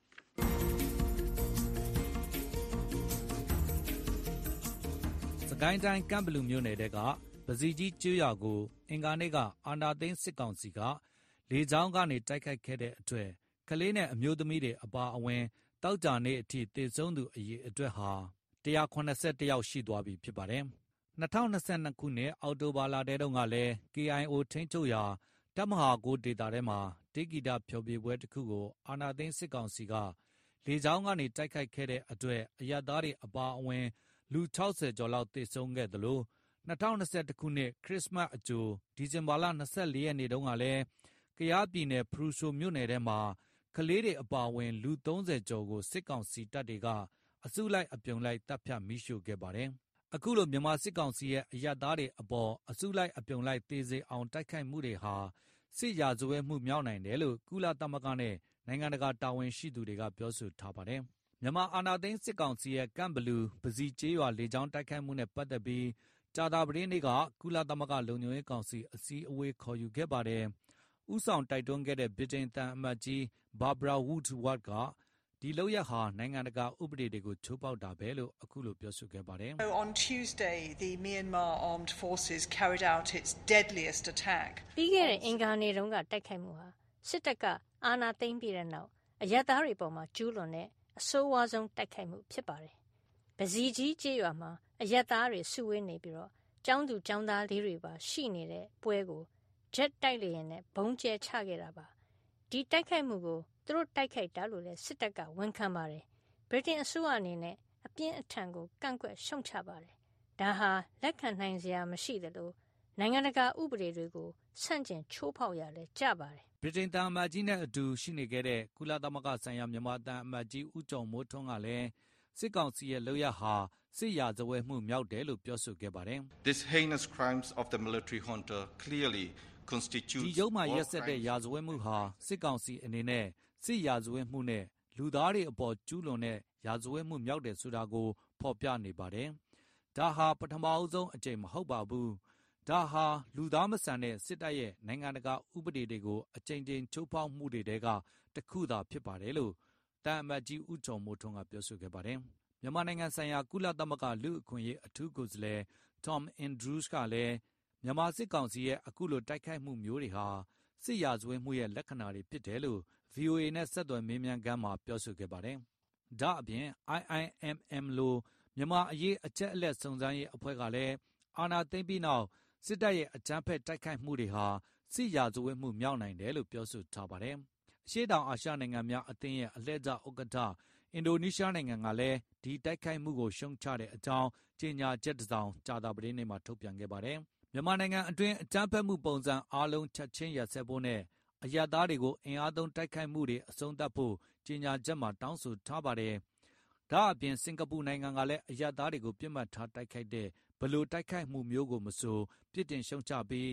စကိုင်းတိုင်းကမ်ဘလူမြို့နယ်ကပစီကြီးကျွော်ကိုအင်္ဂါနေ့ကအာဏာသိမ်းစစ်ကောင်စီကလေကြောင်းကနေတိုက်ခိုက်ခဲ့တဲ့အတွက်ကလေးနဲ့အမျိုးသမီးတွေအပါအဝင်တောက်ကြနေ့အထိသေဆုံးသူအရေအတွက်ဟာ၁၇၁ယောက်ရှိသွားပြီဖြစ်ပါတယ်။၂၀၂၂ခုနှစ်အောက်တိုဘာလထဲတုန်းကလည်း ကေအိုင်အို ထိန်းချုပ်ရာတပ်မဟာ၉ဒေသထဲမှာတေးဂီတဖျော်ဖြေပွဲတစ်ခုကိုအာဏာသိမ်းစစ်ကောင်စီကလေကြောင်းကနေတိုက်ခိုက်ခဲ့တဲ့အတွက်အရပ်သားတွေအပါအဝင်လူ၆၀ကျော်လောက်သေဆုံးခဲ့သလို၂၀၂၁ခုနှစ်ခရစ်စမတ်အကြိုဒီဇင်ဘာလ၂၄ရက်နေ့တုန်းကလည်းကယားပြည်နယ်ဖရူဆိုမြို့နယ်ထဲမှာကလေးတွေအပါအဝင်လူ၃၀ကျော်ကိုစစ်ကောင်စီတပ်တွေကအစုလိုက်အပြုံလိုက်တပ်ဖြတ်မိရှို့ခဲ့ပါတယ်။အခုလိုမြန်မာစစ်ကောင်စီရဲ့အရပ်သားတွေအပေါ်အစုလိုက်အပြုံလိုက်သေစေအောင်တိုက်ခိုက်မှုတွေဟာစစ်ရာဇဝတ်မှုမြောက်နိုင်တယ်လို့ကုလသမဂ္ဂနဲ့နိုင်ငံတကာတာဝန်ရှိသူတွေကပြောဆိုထားပါတယ်။မြန်မာအာဏာသိမ်းစစ်ကောင်စီရဲ့ကမ်ဘလူပစီကျေးရွာလေကြောင်းတိုက်ခိုက်မှုနဲ့ပတ်သက်ပြီးကြာသပတေးနေ့ကကုလသမဂ္ဂလုံခြုံရေးကောင်စီအစည်းအဝေးခေါ်ယူခဲ့ပါတယ်။ဦးဆောင်တိုက်တွန်းခဲ့တဲ့ဗြိတိန်သံအမတ်ကြီးဘာဘရာဝုဒ်ဝတ်ကဒီလုပ်ရပ်ဟာနိုင်ငံတကာဥပဒေတွေကိုချိုးဖောက်တာပဲလို့အခုလိုပြောဆိုခဲ့ပါတယ်။ On Tuesday, the Myanmar Armed Forces carried out its deadliest attack. ပြီးခဲ့တဲ့အင်္ဂါနေ့တုန်းကတိုက်ခိုက်မှုဟာစစ်တပ်ကအာဏာသိမ်းပြီးတဲ့နောက်အရပ်သားတွေပေါ်မှာကျူးလွန်တဲ့အဆိုးဝါးဆုံးတိုက်ခိုက်မှုဖြစ်ပါတယ်။ပစီကြီးကျေးရွာမှာအရပ်သားတွေစုဝေးနေပြီးတော့ကျောင်းသူကျောင်းသားလေးတွေပါရှိနေတဲ့ပွဲကိုဂျက်တိုက်လေယာဉ်နဲ့ဘုံကျဲချခဲ့တာပါဒီတိုက်ခိုက်မှုကိုသူတို့တိုက်ခိုက်တာလို့လည်းစစ်တပ်ကဝန်ခံပါတယ်ဗြိတိန်အစိုးရအနေနဲ့အပြင်းအထန်ကိုကန့်ကွက်ရှုံချပါတယ်ဒါဟာလက်ခံနိုင်စရာမရှိသလိုနိုင်ငံတကာဥပဒေတွေကိုဆန့်ကျင်ချိုးဖောက်ရလဲကြပါတယ်ဗြိတိန်သံအမတ်ကြီးနဲ့အတူရှိနေခဲ့တဲ့ကုလသမဂ္ဂဆိုင်ရာမြန်မာသံအမတ်ကြီးဦးကျော်မိုးထွန်းကလည်းစစ်ကောင်စီရဲ့လုပ်ရဟာစစ်ရာဇဝတ်မှုမြောက်တယ်လို့ပြောဆိုခဲ့ပါတယ်။ This heinous crimes of the military junta clearly constitute ဒီရုံးမှရက်စက်တဲ့ရာဇဝတ်မှုဟာစစ်ကောင်စီအနေနဲ့စစ်ရာဇဝတ်မှုနဲ့လူသားတွေအပေါ်ကျူးလွန်တဲ့ရာဇဝတ်မှုမြောက်တယ်ဆိုတာကိုဖော်ပြနေပါတယ်။ဒါဟာပထမအဆုံးအကြိမ်မဟုတ်ပါဘူး။ဒါဟာလူသားမဆန်တဲ့စစ်တပ်ရဲ့နိုင်ငံတကာဥပဒေတွေကိုအကြိမ်ကြိမ်ချိုးဖောက်မှုတွေတဲကတစ်ခုသာဖြစ်ပါတယ်လို့တန်အမတ်ကြီးဦးကျော်မိုးထွန်းကပြောဆိုခဲ့ပါတယ်။မြန်မာနိုင်ငံဆိုင်ရာကုလသမဂ္ဂလူ့အခွင့်အရေးအထူးကိုယ်စားလှယ် Tom Andrews ကလည်းမြန်မာစစ်ကောင်စီရဲ့အခုလိုတိုက်ခိုက်မှုမျိုးတွေဟာစစ်ရာဇဝတ်မှုရဲ့လက္ခဏာတွေဖြစ်တယ်လို့ ဗွီအိုအေ နဲ့ဆက်သွယ်မေးမြန်းခန်းမှာပြောဆိုခဲ့ပါတယ်။ဒါအပြင် I I M M လို့မြန်မာအရေးအချက်အလက်စုံစမ်းရေးအဖွဲ့ကလည်းအာဏာသိမ်းပြီးနောက်စစ်တပ်ရဲ့အကြမ်းဖက်တိုက်ခိုက်မှုတွေဟာစစ်ရာဇဝတ်မှုမြောက်နိုင်တယ်လို့ပြောဆိုထားပါတယ်။အရှေ့တောင်အာရှနိုင်ငံများအသင်းရဲ့အလှည့်ကျဥက္ကဋ္ဌအင်ဒိုနီးရှားနိုင်ငံကလည်းဒီတိုက်ခိုက်မှုကိုရှုံချတဲ့အကြောင်းကြေညာချက်တစ်စောင်ကြာသပတေးနေ့မှာထုတ်ပြန်ခဲ့ပါတယ်။မြန်မာနိုင်ငံအတွင်းအကြမ်းဖက်မှုပုံစံအားလုံးချက်ချင်းရပ်စဲဖို့နဲ့အရပ်သားတွေကိုအင်အားသုံးတိုက်ခိုက်မှုတွေအဆုံးသတ်ဖို့ကြေညာချက်မှာတောင်းဆိုထားပါတယ်။ဒါအပြင်စင်ကာပူနိုင်ငံကလည်းအရပ်သားတွေကိုပြစ်မှတ်ထားတိုက်ခိုက်တဲ့ဘယ်လိုတိုက်ခိုက်မှုမျိုးကိုမဆိုပြစ်တင်ရှုံချပြီး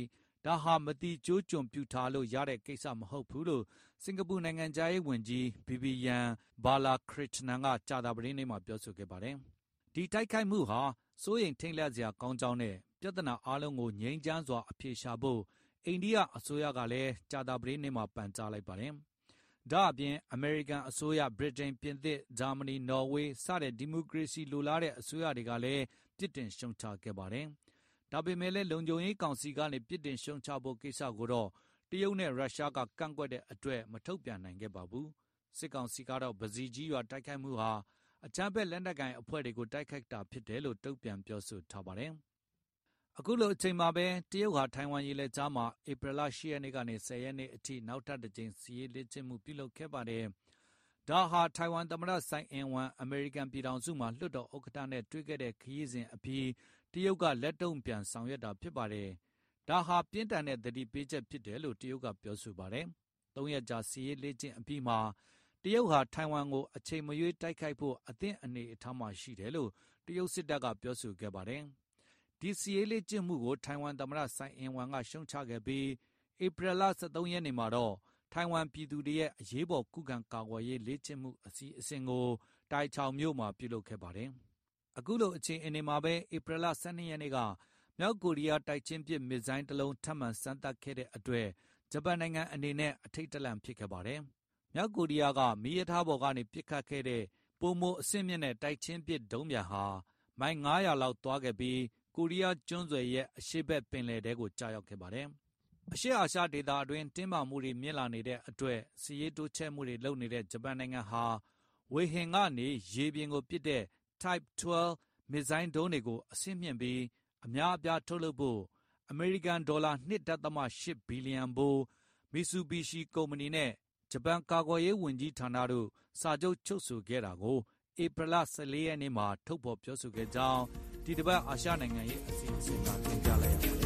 ဒါဟာမတိကျိုးကျွံပြူထားလို့ရတဲ့ကိစ္စမဟုတ်ဘူးလို့စင်ကာပူနိုင်ငံသားရေးဝန်ကြီးဘီဘီယန်ဘာလာခရစ်နန်ကကြာသပတေးနေ့မှာပြောဆိုခဲ့ပါတယ်။ဒီတိုက်ခိုက်မှုဟာစိုးရိမ်ထိတ်လန့်စရာကောင်းကြောင်းနဲ့ပြဿနာအလုံးကိုငြိမ်းချမ်းစွာအဖြေရှာဖို့အိန္ဒိယအစိုးရကလည်းကြာသပတေးနေ့မှာပန်ကြားလိုက်ပါတယ်။ဒါအပြင်အမေရိကန်အစိုးရဗြိတိန်ပြင်သစ်ဂျာမနီနော်ဝေးစတဲ့ဒီမိုကရေစီလိုလားတဲ့အစိုးရတွေကလည်းပြစ်တင်ရှုံချခဲ့ပါတယ်။ဒါပေမဲ့လည်းလုံခြုံရေးကောင်စီကနေပြစ်တင်ရှုံချဖို့ကိစ္စကိုတော့တရုတ်နဲ့ရုရှားကကန့်ကွက်တဲ့အတွက်မထုတ်ပြန်နိုင်ခဲ့ပါဘူး။စစ်ကောင်စီကတော့ပဇီကြီးရွာတိုက်ခိုက်မှုဟာအကြမ်းဖက်လက်နက်ကိုင်အဖွဲ့တွေကိုတိုက်ခိုက်တာဖြစ်တယ်လို့တုံ့ပြန်ပြောဆိုထားပါတယ်။အခုလိုအချိန်မှာပဲတရုတ်ဟာထိုင်ဝမ်ရေလက်ကြားမှာဧပြီလ၈ရက်နေ့ကနေ၁၀ရက်နေ့အထိနောက်ထပ်တစ်ကြိမ်စစ်ရေးလေ့ကျင့်မှုပြုလုပ်ခဲ့ပါတယ်။ဒါဟာထိုင်ဝမ်သမ္မတဆိုင်အင်ဝမ်အမေရိကန်ပြည်ထောင်စုမှာလွှတ်တော်ဥက္ကဋ္ဌနဲ့တွေ့ခဲ့တဲ့ခရီးစဉ်အပြီးတရုတ်ကလက်တုံ့ပြန်ဆောင်ရွက်တာဖြစ်ပါတယ်။ဒါဟာပြင်းထန်တဲ့သတိပေးချက်ဖြစ်တယ်လို့တရုတ်ကပြောဆိုပါတယ်။သုံးရက်ကြာစစ်ရေးလေ့ကျင့်အပြီးမှာတရုတ်ဟာထိုင်ဝမ်ကိုအချိန်မရွေးတိုက်ခိုက်ဖို့အသင့်အနေအထားမှာရှိတယ်လို့တရုတ်စစ်တပ်ကပြောဆိုခဲ့ပါတယ်။ဒီစစ်ရေးလေ့ကျင့်မှုကိုထိုင်ဝမ်သမ္မတဆိုင်အင်ဝမ်ကရှုံချခဲ့ပြီးဧပြီလ၁၃ရက်နေ့မှာတော့ထိုင်ဝမ်ပြည်သူတွေရဲ့အရေးပေါ်ခုခံကာကွယ်ရေးလေ့ကျင့်မှုအစီအစဉ်ကိုတိုင်ချောင်မြို့မှာပြုလုပ်ခဲ့ပါတယ်။အခုလိုအခြေအနေမှာပဲဧပြီလ၁၂ရက်နေ့ကမြောက်ကိုရီးယားတိုက်ချင်းပစ်မစ်ဇိုင်းတစ်လုံးထပ်မံစမ်းသပ်ခဲ့တဲ့အတွက်ဂျပန်နိုင်ငံအနေနဲ့အထိတ်တလန့်ဖြစ်ခဲ့ပါတယ်။မြောက်ကိုရီးယားကမီးရထားပေါ်ကနေပစ်ခတ်ခဲ့တဲ့ပိုမိုအဆင့်မြင့်တဲ့တိုက်ချင်းပစ်ဒုံးပျံဟာမိုင်၅၀၀လောက်သွားခဲ့ပြီးကိုရီးယားကျွန်းဆွယ်ရဲ့အရှေ့ဘက်ပင်လယ်ထဲကိုကျရောက်ခဲ့ပါတယ်။အရှေ့အာရှဒေသအတွင်းတင်းမာမှုတွေမြင့်လာနေတဲ့အတွက်စစ်ရေးတိုးချဲ့မှုတွေလုပ်နေတဲ့ဂျပန်နိုင်ငံဟာဝေဟင်ကနေရေပြင်ကိုပစ်တဲ့ Type ၁၂ မစ်ဇိုင်းဒုံးတွေကိုအဆင့်မြင့်ပြီးအများအပြားထုတ်လုပ်ဖို့အမေရိကန်ဒေါ်လာ၂.၈ဘီလီယံဖိုးမီဆူဘီရှီကုမ္ပဏီနဲ့ဂျပန်ကာကွယ်ရေးဝန်ကြီးဌာနတို့စာချုပ်ချုပ်ဆိုခဲ့တာကိုဧပြီလ၁၄ရက်နေ့မှာထုတ်ဖော်ပြောဆိုခဲ့ကြောင်းဒီတစ်ပတ်အာရှနိုင်ငံရေးအစီအစဉ်ကတင်ပြလိုက်ရပါတယ်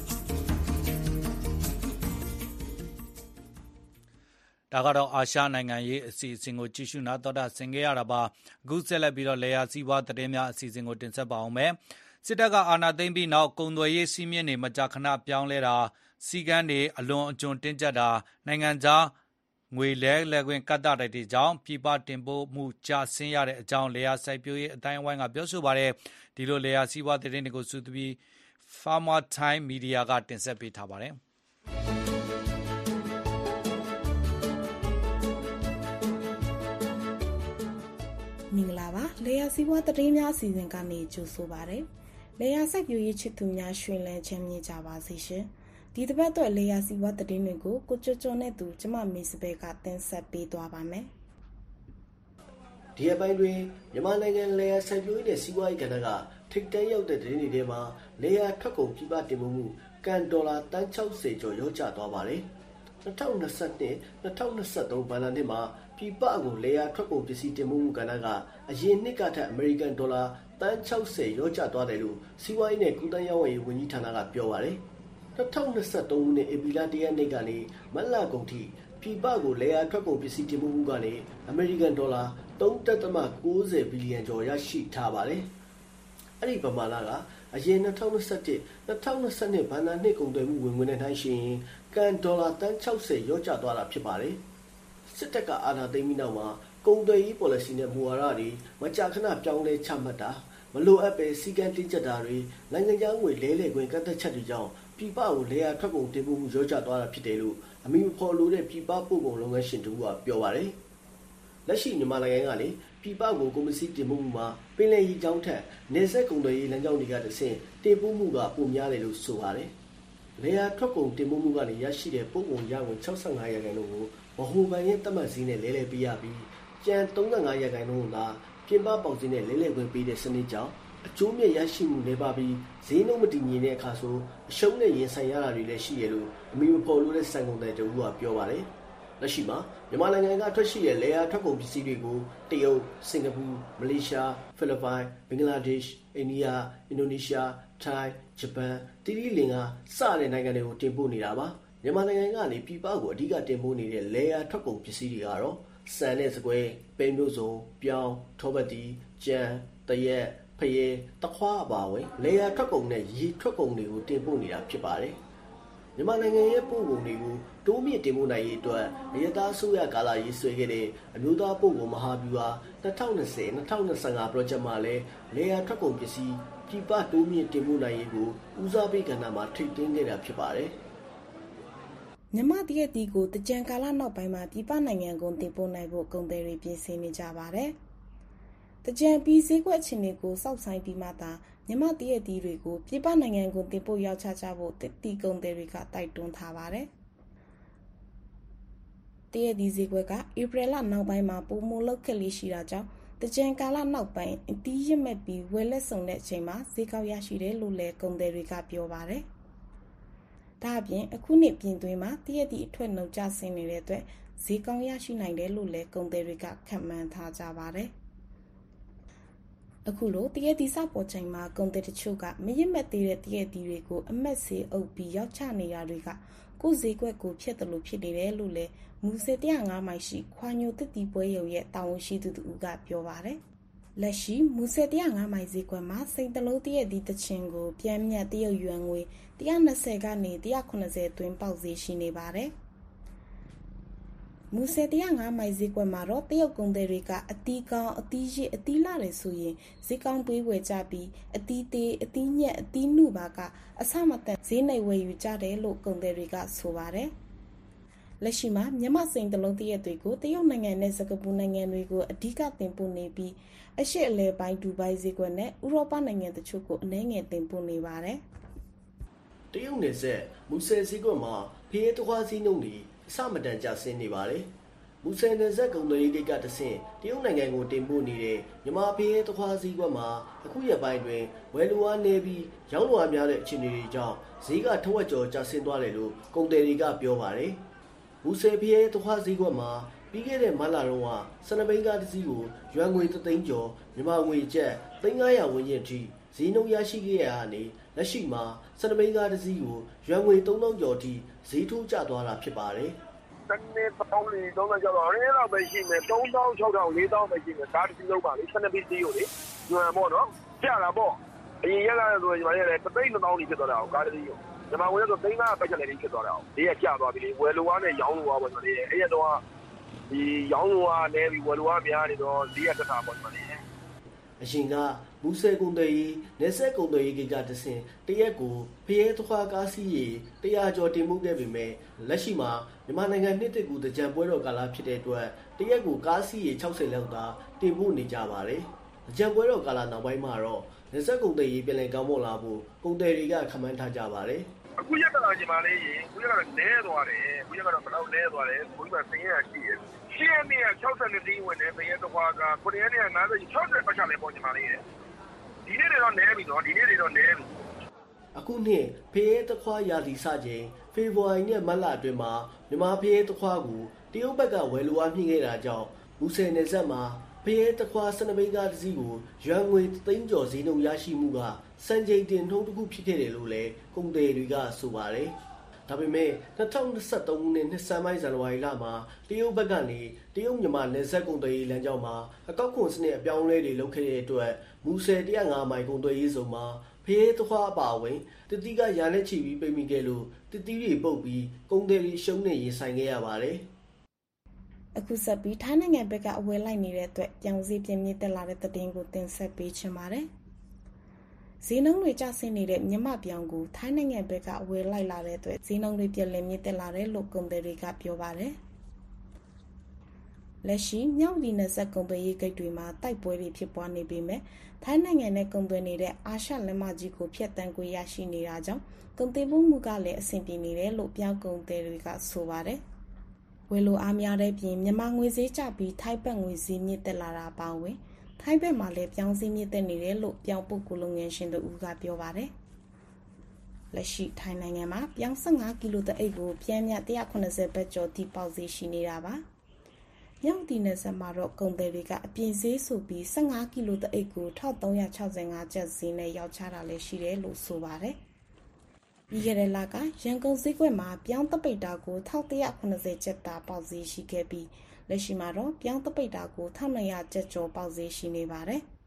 ။ဒါကတော့အာရှနိုင်ငံရေးအစီအစဉ်ကိုကြည့်ရှုနားတော်တာဆင်ခဲ့ရတာပါ။အခုဆက်လက်ပြီးတော့လေယာစီးပွားသတင်းများအစီအစဉ်ကိုတင်ဆက်ပါအောင်မယ်။စစ်တပ်ကအာဏာသိမ်းပြီးနောက်ကုန်သွယ်ရေးစီးမြင့်တွေမကြာခဏပြောင်းလဲတာစီကန်းတွေအလွန်အကျွံတင်းကျပ်တာနိုင်ငံခြားငွေလဲလှယ်ခွင့်ကတ်တာတွေကြောင့်ပြည်ပတင်ပို့မှုကျဆင်းရတဲ့အကြောင်းလေယာစိုက်ပျိုးရေးအတိုင်းအဝိုင်းကပြောဆိုပါတယ်။ဒီလိုလေယာစီးပွားသတင်းတွေကိုစုပြီး Farmer Time Media ကတင်ဆက်ပေးထားပါတယ်။မင်္ဂလာပါလေယာစီးပွားသတင်းများအစီအစဉ်ကနေကြိုဆိုပါရစေ။လေယာစိုက်ပျိုးရေးချစ်သူများရှင်လန်းချမ်းမြေ့ကြပါစေရှင်။ဒီတစ်ပတ်တော့လေယာစီးပွားသတင်းတွေကိုကိုကျော်ကျော်နဲ့သူကျမမေစပယ်ကတင်ဆက်ပေးသွားပါမယ်။ဒီအပိုင်းတွင်မြန်မာနိုင်ငံလေယာစိုက်ပျိုးရေးနဲ့စီးပွားရေးကဏ္ဍကထိပ်တန်းရောက်တဲ့သတင်းတွေထဲမှာလေယာထွက်ကုန်ပြည်ပတင်ပို့မှုကန်ဒေါ်လာတန်၆၀ကျော်ရောကျသွားပါတယ်။၂၀၂၂-၂၀၂၃ဘဏ္ဍာနှစ်မှာပြည်ပကိုလေယာထွက်ကုန်ပစ္စည်းတင်ပို့မှုကဏ္ဍကအရင်နှစ်ကထက်အမေရိကန်ဒေါ်လာတန်၆၀ရောကျသွားတယ်လို့စီးပွားရေးနဲ့ကူးသန်းရောင်းဝယ်ရေးဝန်ကြီးဌာနကပြောပါတယ်။၂၀၂၃ခုနှစ်ဧပြီလ၁ရက်နေ့ကနေမတ်လကုန်ထိပြည်ပကိုလေယာထွက်ကုန်ပစ္စည်းတင်ပို့မှုကနေအမေရိကန်ဒေါ်လာ၃.၉၀ဘီလီယံကျော်ရရှိထားပါတယ်။အဲ့ဒီပမာဏကအရင်၂၀၂၁-၂၀၂၂ဘဏ္ဍာနှစ်ကုန်သွယ်မှုဝင်ငွေနဲ့နှိုင်းယှဉ်ရင်ကန်ဒေါ်လာတန်၆၀ရောကျသွားတာဖြစ်ပါတယ်။စစ်တပ်ကအာဏာသိမ်းပြီးနောက်မှာကုန်သွယ်ရေး policy နဲ့မူဝါဒတွေမကြာခဏပြောင်းလဲချမှတ်တာမလိုအပ်ပဲစီကံတင်းကျပ်တာတွေနိုင်ငံခြားငွေလဲလှယ်ခွင့်ကန့်သတ်ချက်တွေကြောင့်ပြည်ပကိုလေယာထွက်ကုန်တင်ပို့မှုရောကျသွားတာဖြစ်တယ်လို့အမည်ဖော်လို့တဲ့ပြည်ပပို့ကုန်လုပ်ငန်းရှင်တို့ကပြောပါတယ်။လက်ရှိမြန်မာနိုင်ငံကလေပြည်ပကိုကုန်ပစ္စည်းတင်ပို့မှုမှာပင်လယ်ရေကြောင်းထက်နေဆက်ကုန်သွယ်ရေးလမ်းကြောင်းတွေကတဆင့်တင်ပို့မှုကပိုများတယ်လို့ဆိုပါတယ်။လေယာထွက်ကုန်တင်ပို့မှုကနေရရှိတဲ့ပို့ကုန်ရငွေ၆၅ရာခိုင်နှုန်းကိုဗဟိုဘဏ်ရဲ့သတ်မှတ်ဈေးနဲ့လဲလှယ်ပေးရပြီးကျန်၃၅ရာခိုင်နှုန်းသာပြင်ပပေါက်ဈေးနဲ့လဲလှယ်ခွင့်ပေးတဲ့စနစ်ကြောင့်အကျိုးမြတ်ရရှိမှုနေပါပြီးဈေးနှုန်းမတည်ငြိမ်တဲ့အခါဆိုအရှုံးနဲ့ရင်ဆိုင်ရတာတွေလည်းရှိရလို့အမည်ဖော်လို့တဲ့စံကုန်တဲ့တူကပြောပါတယ်။လက်ရှိမှာမြန်မာနိုင်ငံကထွက်ရှိတဲ့လေယာထွက်ကုန်ပစ္စည်းတွေကိုတရုတ်၊စင်ကာပူ၊မလေးရှား၊ဖိလစ်ပိုင်၊ဘင်္ဂလားဒေ့ရှ်၊အိန္ဒိယ၊အင်ဒိုနီးရှား၊ထိုင်း၊ဂျပန်၊သီရိလင်္ကာစတဲ့နိုင်ငံတွေကိုတင်ပို့နေတာပါ။မြန်မာနိုင်ငံကနေပြည်ပကိုအဓိကတင်ပို့နေတဲ့လေယာထွက်ကုန်ပစ္စည်းတွေကတော့စံနဲ့စကွဲ၊ပဲမျိုးစုံ၊ပြောင်း၊ထောပတ်တီ၊ကြံ၊တရက်ဖရဲတခွားအပါဝင်လေယာထွက်ကုန်နဲ့ရေထွက်ကုန်တွေကိုတင်ပို့နေတာဖြစ်ပါတယ်။မြန်မာနိုင်ငံရဲ့ပို့ကုန်တွေကိုတိုးမြင့်တင်ပို့နိုင်ရေးအတွက်အရသာအစိုးရကာလရေးဆွဲခဲ့တဲ့အမျိုးသားပို့ကုန်မဟာဗျူဟာ၂၀၂၀-၂၀၂၅ project မှာလည်းလေယာထွက်ကုန်ပစ္စည်းပြည်ပတိုးမြင့်တင်ပို့နိုင်ရေးကိုဦးစားပေးကဏ္ဍမှာထိပ်သွင်းခဲ့တာဖြစ်ပါတယ်။မြန်မာတရက်တီကိုတကြံကာလနောက်ပိုင်းမှာပြည်ပနိုင်ငံကုန်တင်ပို့နိုင်ဖို့ကုန်သည်တွေပြင်ဆင်နေကြပါတယ်။တကြံပြီးဈေးကွက်အခြေအနေကိုစောင့်ဆိုင်ပြီးမှသာမြန်မာတရက်တီတွေကိုပြည်ပနိုင်ငံကုန်တင်ပို့ရောက်ချကြဖို့တီကုန်သည်တွေကတိုက်တွန်းထားပါတယ်။တရက်တီဈေးကွက်ကဧပြီလနောက်ပိုင်းမှာပုံမလောက်ခက်လေးရှိတာကြောင့်တကြံကာလနောက်ပိုင်းအတီးရမဲ့ပြီးဝယ်လက်ဆောင်တဲ့အချိန်မှာဈေးကောက်ရရှိတယ်လို့လည်းကုန်သည်တွေကပြောပါတယ်။ဒါအပြင်အခုနှစ်ပြင်သွင်းမှာတရက်တီအထွက်နှုန်းကျဆင်းနေတဲ့အတွက်ဈေးကောင်းရရှိနိုင်တယ်လို့လည်းကုန်သည်တွေကခန့်မှန်းထားကြပါတယ်။အခုလိုတရက်တီစပေါ်ချိန်မှာကုန်သည်တချို့ကမရစ်မက်သေးတဲ့တရက်တီတွေကိုအမက်စေးအုပ်ပြီးရောက်ချနေတာတွေကကိုယ်ဈေးကွက်ကိုဖျက်တယ်လို့ဖြစ်နေတယ်လို့လည်းမူဆယ်၁၀၅မိုင်ရှိခွာညိုတစ်တီပွဲရုံရဲ့တာဝန်ရှိသူတူကပြောပါတယ်။လက်ရှိမူဆယ်၁၀၅မိုင်ဈေးကွက်မှာစိန်တလုံးတရက်တီတချင်ကိုပြန်မြတ်တရုတ်ယွမ်ငွေ၁၂၀ကနေ၁၇၀သွင်းပေါက်ဈေးရှိနေပါတယ်။မူဆယ်၁၀၅မိုင်ဈေးကွက်မှာတော့တရုတ်ကုန်သည်တွေကအတီးကောင်းအတီးရစ်အတီးလာတယ်ဆိုရင်ဈေးကောင်းပေးဝယ်ကြပြီးအတီးသေးအတီးညက်အတီးနုပါကအဆမတန်ဈေးနှိမ်ဝယ်ယူကြတယ်လို့ကုန်သည်တွေကဆိုပါတယ်။လက်ရှိမှာမြန်မာစိန်တလုံးတရက်တွေကိုတရုတ်နိုင်ငံနဲ့စင်ကာပူနိုင်ငံတွေကိုအဓိကတင်ပို့နေပြီးအရှေ့အလယ်ပိုင်းဒူဘိုင်းဈေးကွက်နဲ့ဥရောပနိုင်ငံတချို့ကိုအနည်းငယ်တင်ပို့နေပါတယ်။တရုတ်နယ်စပ်မူဆယ်ဈေးကွက်မှာဖျဲသခွားဈေးနှုန်းတွေအဆမတန်ကျဆင်းနေပါတယ်။မူဆယ်နယ်စပ်ကုန်သွယ်ရေးကိစ္စတဆင့်တရုတ်နိုင်ငံကိုတင်ပို့နေတဲ့မြန်မာဖျဲသခွားဈေးကွက်မှာအခုရက်ပိုင်းတွင်ဝယ်လိုအားနည်းပြီးရောင်းလိုအားများတဲ့အခြေအနေတွေကြောင့်ဈေးကထက်ဝက်ကျော်ကျဆင်းသွားတယ်လို့ကုန်သည်တွေကပြောပါတယ်။မူဆယ်ဖျဲသခွားဈေးကွက်မှာပြီးခဲ့တဲ့မလတုန်းကစနဘိန်းကားတစ်စီးကိုရွမ်ငွေတစ်သိန်းကျော်မြန်မာငွေကျပ်သိန်း၅ရာဝန်းကျင်ထိဈေးနှုန်းရရှိခဲ့ရတာနဲ့လက်ရှိမှာစနဘိန်းကားတစ်စီးကိုရွမ်ငွေသုံးသောင်းကျော်ထိဈေးထိုးကျသွားတာဖြစ်ပါတယ်။တနေ့ပေါင်းလေးသုံးသောင်းကျော်တော့ရင်းတော့ပဲရှိမယ်သုံးသောင်း၆ထောင်လေးသောင်းပဲရှိမယ်ကားတစ်စီးလုံးပါလေစနဘိန်းစီးကိုလေရွမ်ပေါ့နော်ကျလာပေါ့အရင်ရက်လာဆိုရင်ညီမလေးလည်းတစ်သိန်းနှစ်သောင်းထိဖြစ်သွားတာကားတစ်စီးကိုမြန်မာငွေတော့သိန်း၅ပတ်ချင်လေးဖြစ်သွားတာ။ဒီရက်ကျသွားပြီလေဝယ်လိုအားနဲ့ရောင်းလိုအားပေါ့ညီမလေးအဲ့ရက်တော့ဒီရောင်းလိုအားနဲ့ပြီးဝယ်လိုအားများနေတော့ဈေးရတက်တာပေါ့ညီမလေးအရှင်ကမူဆယ်ကုန်သည်နေဆက်ကုန်သည်ကိကတဆင်တရက်ကိုဖျဲသခွားကားစီးရီတရာကျော်တင်မှုခဲ့ပေမဲ့လက်ရှိမှာမြန်မာနိုင်ငံနှစ်တစ်ကူတကြံပွဲတော်ကာလဖြစ်တဲ့အတွက်တရက်ကိုကားစီးရီ၆၀လောက်သာတင်မှုနေကြပါတယ်။တကြံပွဲတော်ကာလနောက်ပိုင်းမှာတော့နေဆက်ကုန်သည်ပြည်လည်ကောင်းမွန်လာဖို့ကုန်သည်တွေကခန့်မှန်းထားကြပါတယ်။အခုရက်ကလာညီမလေးရေအခုရက်ကတော့နဲသွားတယ်အခုရက်ကတော့ဘယ်လောက်နဲသွားတယ်ဘုရားစင်ရရှိတယ်ရှင်းနေ၆၂တင်းဝင်တယ်ဖျဲသခွားကခုနှစ်ရက်နဲ့၅၀ ၆၀ပတ်ချလေးပေါ့ညီမလေးရေဒီနေ့တွေတော့နဲပြီနော်ဒီနေ့တွေတော့နဲပြီအခုနှစ်ဖျဲသခွားရာသီစချိန်ဖေဖော်ဝါရီနဲ့မတ်လအတွင်းမှာမြန်မာဖျဲသခွားကိုတရုတ်ဘက်ကဝယ်လိုအားမြင့်ခဲ့တာကြောင့်မူဆယ်နယ်စပ်မှာဖျဲသခွားစနဘိန်းကားတစ်စီးကိုရွမ်ငွေသိန်းကျော်ဈေးနှုန်းရရှိမှုကစံချိန်တင်နှုန်းတစ်ခုဖြစ်ခဲ့တယ်လို့လည်းကုန်သည်တွေကဆိုပါတယ်။ဒါပေမဲ့၂၀၂၃ခုနှစ်နှစ်ဆန်းပိုင်းဇန်နဝါရီလမှာတရုတ်ဘက်ကနေတရုတ်မြန်မာနယ်စပ်ကုန်သွယ်ရေးလမ်းကြောင်းမှာအကောက်ခွန်စနစ်အပြောင်းအလဲတွေလုပ်ခဲ့တဲ့အတွက်မူဆယ်၁၀၅မိုင်ကုန်သွယ်ရေးဇုံမှာဖျဲသခွားအပါအဝင်တတိကရာနဲ့ချီပြီးပိတ်မိခဲ့လို့တတိတွေပုတ်ပြီးကုန်သည်တွေရှုံးနေရင်ဆိုင်ခဲ့ရပါတယ်။အခုဆက်ပြီးထိုင်းနိုင်ငံဘက်ကအဝယ်လိုက်နေတဲ့အတွက်ပြောင်းစည်းပြင်းမြင့်တက်လာတဲ့သတင်းကိုတင်ဆက်ပေးချင်ပါတယ်။ဈေးနှုန်းတွေကျဆင်းနေတဲ့မြမပြောင်ကိုထိုင်းနိုင်ငံဘက်ကအဝယ်လိုက်လာတဲ့အတွက်ဈေးနှုန်းတွေပြန်လည်မြင့်တက်လာတယ်လို့ကုန်သည်တွေကပြောပါတယ်။လက်ရှိမြောက်ဒီနယ်စပ်ကုန်သွယ်ရေးဂိတ်တွေမှာတိုက်ပွဲတွေဖြစ်ပွားနေပေမဲ့ထိုင်းနိုင်ငံနဲ့ကုန်သွယ်နေတဲ့အာရှလက်မကြီးကိုဖျက်ဆီးကိုရရှိနေတာကြောင့်ကုန်သွယ်မှုကလည်းအဆင်ပြေနေတယ်လို့ပြောင်းကုန်သည်တွေကဆိုပါတယ်။ဝယ်လိုအားများတဲ့ပြင်မြန်မာငွေဈေးကျပြီးထိုင်းဘတ်ငွေဈေးမြင့်တက်လာတာပါဝင်ထိုင်းဘက်မှာလည်းပြောင်းစည်းမြင့်တက်နေတယ်လို့ပြောင်းပုတ်ကိုလုပ်ငန်းရှင်တို့ကပြောပါတယ်။လက်ရှိထိုင်းနိုင်ငံမှာပြောင်း၁၅ကီလိုတအိတ်ကိုပြန်မြ၁၇၀ဘတ်ကျော်ထိပေါက်ဈေးရှိနေတာပါ။မြောက်ဒီနယ်စပ်မှာတော့ကုန်သည်တွေကအပြင်ဈေးဆိုပြီး၁၅ကီလိုတအိတ်ကို၁၃၆၅ကျပ်ဈေးနဲ့ရောင်းချတာလည်းရှိတယ်လို့ဆိုပါတယ်။ပြီးခဲ့တဲ့လကရန်ကုန်ဈေးကွက်မှာပြောင်းတပိတ်တာကို၁၁၇၀ကျပ်တာပေါက်ဈေးရှိခဲ့ပြီးလက်ရှိမှာတော့ပြောင်းတပိတ်တာကို၁၂၀၀ကျပ်ကျော်ပေါက်ဈေးရှိနေပါတယ်။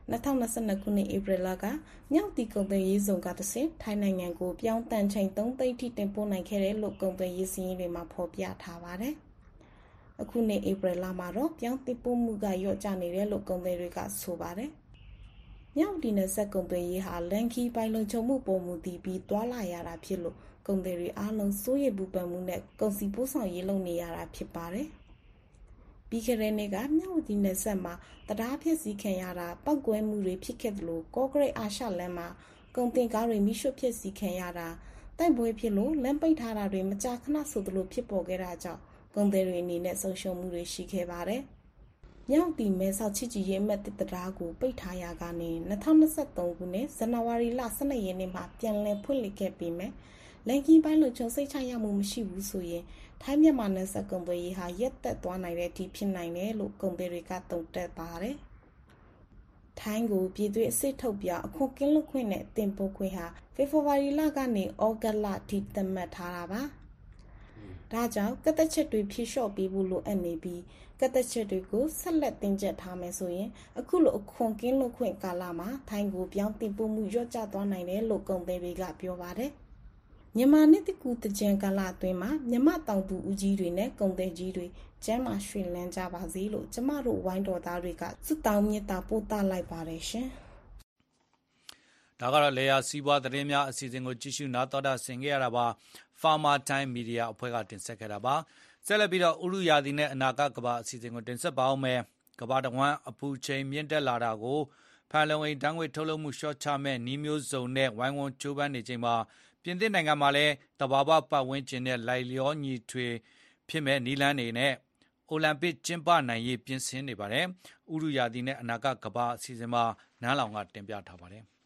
2022ခုနှစ်ဧပြီလကမြောက်တီကုန်သွယ်ရေးဇုံကတဆင့်ထိုင်းနိုင်ငံကိုပြောင်းတန်ချိန်သုံးသိန်းထိတင်ပို့နိုင်ခဲ့တယ်လို့ကုန်သွယ်ရေးစီးရင်တွေမှာဖော်ပြထားပါတယ်။အခုနှစ်ဧပြီလမှာတော့ပြောင်းတင်ပို့မှုကလျော့ကျနေတယ်လို့ကုန်သည်တွေကဆိုပါတယ်။မြောက်တီနယ်စပ်ကုန်သွယ်ရေးဟာလန်ခီပိုင်လုံခြုံမှုပေါ်မူတည်ပြီးတွာလာရတာဖြစ်လို့ကုန်သည်တွေအားလုံးစိုးရိမ်ပူပန်မှုနဲ့ကုန်စည်ပို့ဆောင်ရေးလုပ်နေရတာဖြစ်ပါတယ်။ပြီးခဲ့တဲ့နေ့ကမြောက်တီနယ်စပ်မှာတရားဖြစ်စည်းခံရတာပောက်ကွဲမှုတွေဖြစ်ခဲ့တယ်လို့ကော့ဂရိတ်အာရှလမ်းမှာကုန်တင်ကားတွေမိရှုဖြစ်စည်းခံရတာတိုက်ပွဲဖြစ်လို့လမ်းပိတ်ထားတာတွေမကြာခဏဆိုသလိုဖြစ်ပေါ်ခဲ့တာကြောင့်ကုန်သည်တွေအနေနဲ့ဆုံးရှုံးမှုတွေရှိခဲ့ပါတယ်။မြောက်တီမဲဆောက်ချစ်ကြည်ရေးမှတ်တစ်တရားကိုပိတ်ထားရကနေ2023ခုနှစ်ဇန်နဝါရီလ12ရက်နေ့မှာပြန်လည်ဖွင့်လှစ်ခဲ့ပြီးမြဲလန်ကီပိုင်းလုံခြုံစိတ်ချရမှုမရှိဘူးဆိုရင်ထိုင်းမြန်မာနယ်စပ်ကုန်သွယ်ရေးဟာရက်သက်သွားနိုင်တဲ့အထိဖြစ်နိုင်တယ်လို့ကုန်သည်တွေကသုံးသပ်ပါတယ်။ထိုင်းကိုပြည်တွင်းအစစ်ထုတ်ပြအခုကင်းလွတ်ခွင့်နဲ့တင်ပို့ခွင့်ဟာဖေဖော်ဝါရီလကနေဩဂတ်လထိသတ်မှတ်ထားတာပါ။ဒါကြောင့်ကတက်ချက်တွေဖြည့်လျှော့ပေးဖို့လိုအပ်နေပြီးကတက်ချက်တွေကိုဆက်လက်တင်ကျက်ထားမယ်ဆိုရင်အခုလိုအခွန်ကင်းလွတ်ခွင့်ကာလမှာထိုင်းကိုပြောင်းတင်ပို့မှုလျော့ကျသွားနိုင်တယ်လို့ကုန်သည်တွေကပြောပါတယ်။မြန်မာနှစ်တကူတကြံကာလအတွင်းမှာမြန်မာတောင်သူဦးကြီးတွေနဲ့ကုန်သည်ကြီးတွေကျမ်းမာရွှင်လန်းကြပါစေလို့ကျမတို့ဝိုင်းတော်သားတွေကဆုတောင်းမေတ္တာပို့သလိုက်ပါတယ်ရှင်။ဒါကတော့လေယာစီးပွားသတင်းများအစီအစဉ်ကိုကြည့်ရှုနားတော်တာဆင်ခဲ့ရတာပါ။ Farmer Time Media အဖွဲ့ကတင်ဆက်ခဲ့တာပါ။ဆက်လက်ပြီးတော့ဥရုယာသည်နဲ့အနာဂတ်ကဘာအစီအစဉ်ကိုတင်ဆက်ပါအောင်မယ်။ကဘာတဝမ်းအပူချိန်မြင့်တက်လာတာကိုဖန်လုံအိမ်တန်းငွေထုတ်လုပ်မှုလျှော့ချမဲ့နှီးမျိုးစုံနဲ့ဝိုင်းဝန်းကြိုးပမ်းနေချိန်မှာပြင်သစ်နိုင်ငံမှာလည်းတဘာဝပတ်ဝန်းကျင်နဲ့လိုက်လျောညီထွေဖြစ်မဲ့နီလန်းနေနဲ့အိုလံပစ်ကျင်းပနိုင်ရေးပြင်ဆင်နေပါတယ်။ဥရုယာသည်နဲ့အနာဂတ်ကဘာအစီအစဉ်မှာနန်းလောင်ကတင်ပြထားပါတယ်။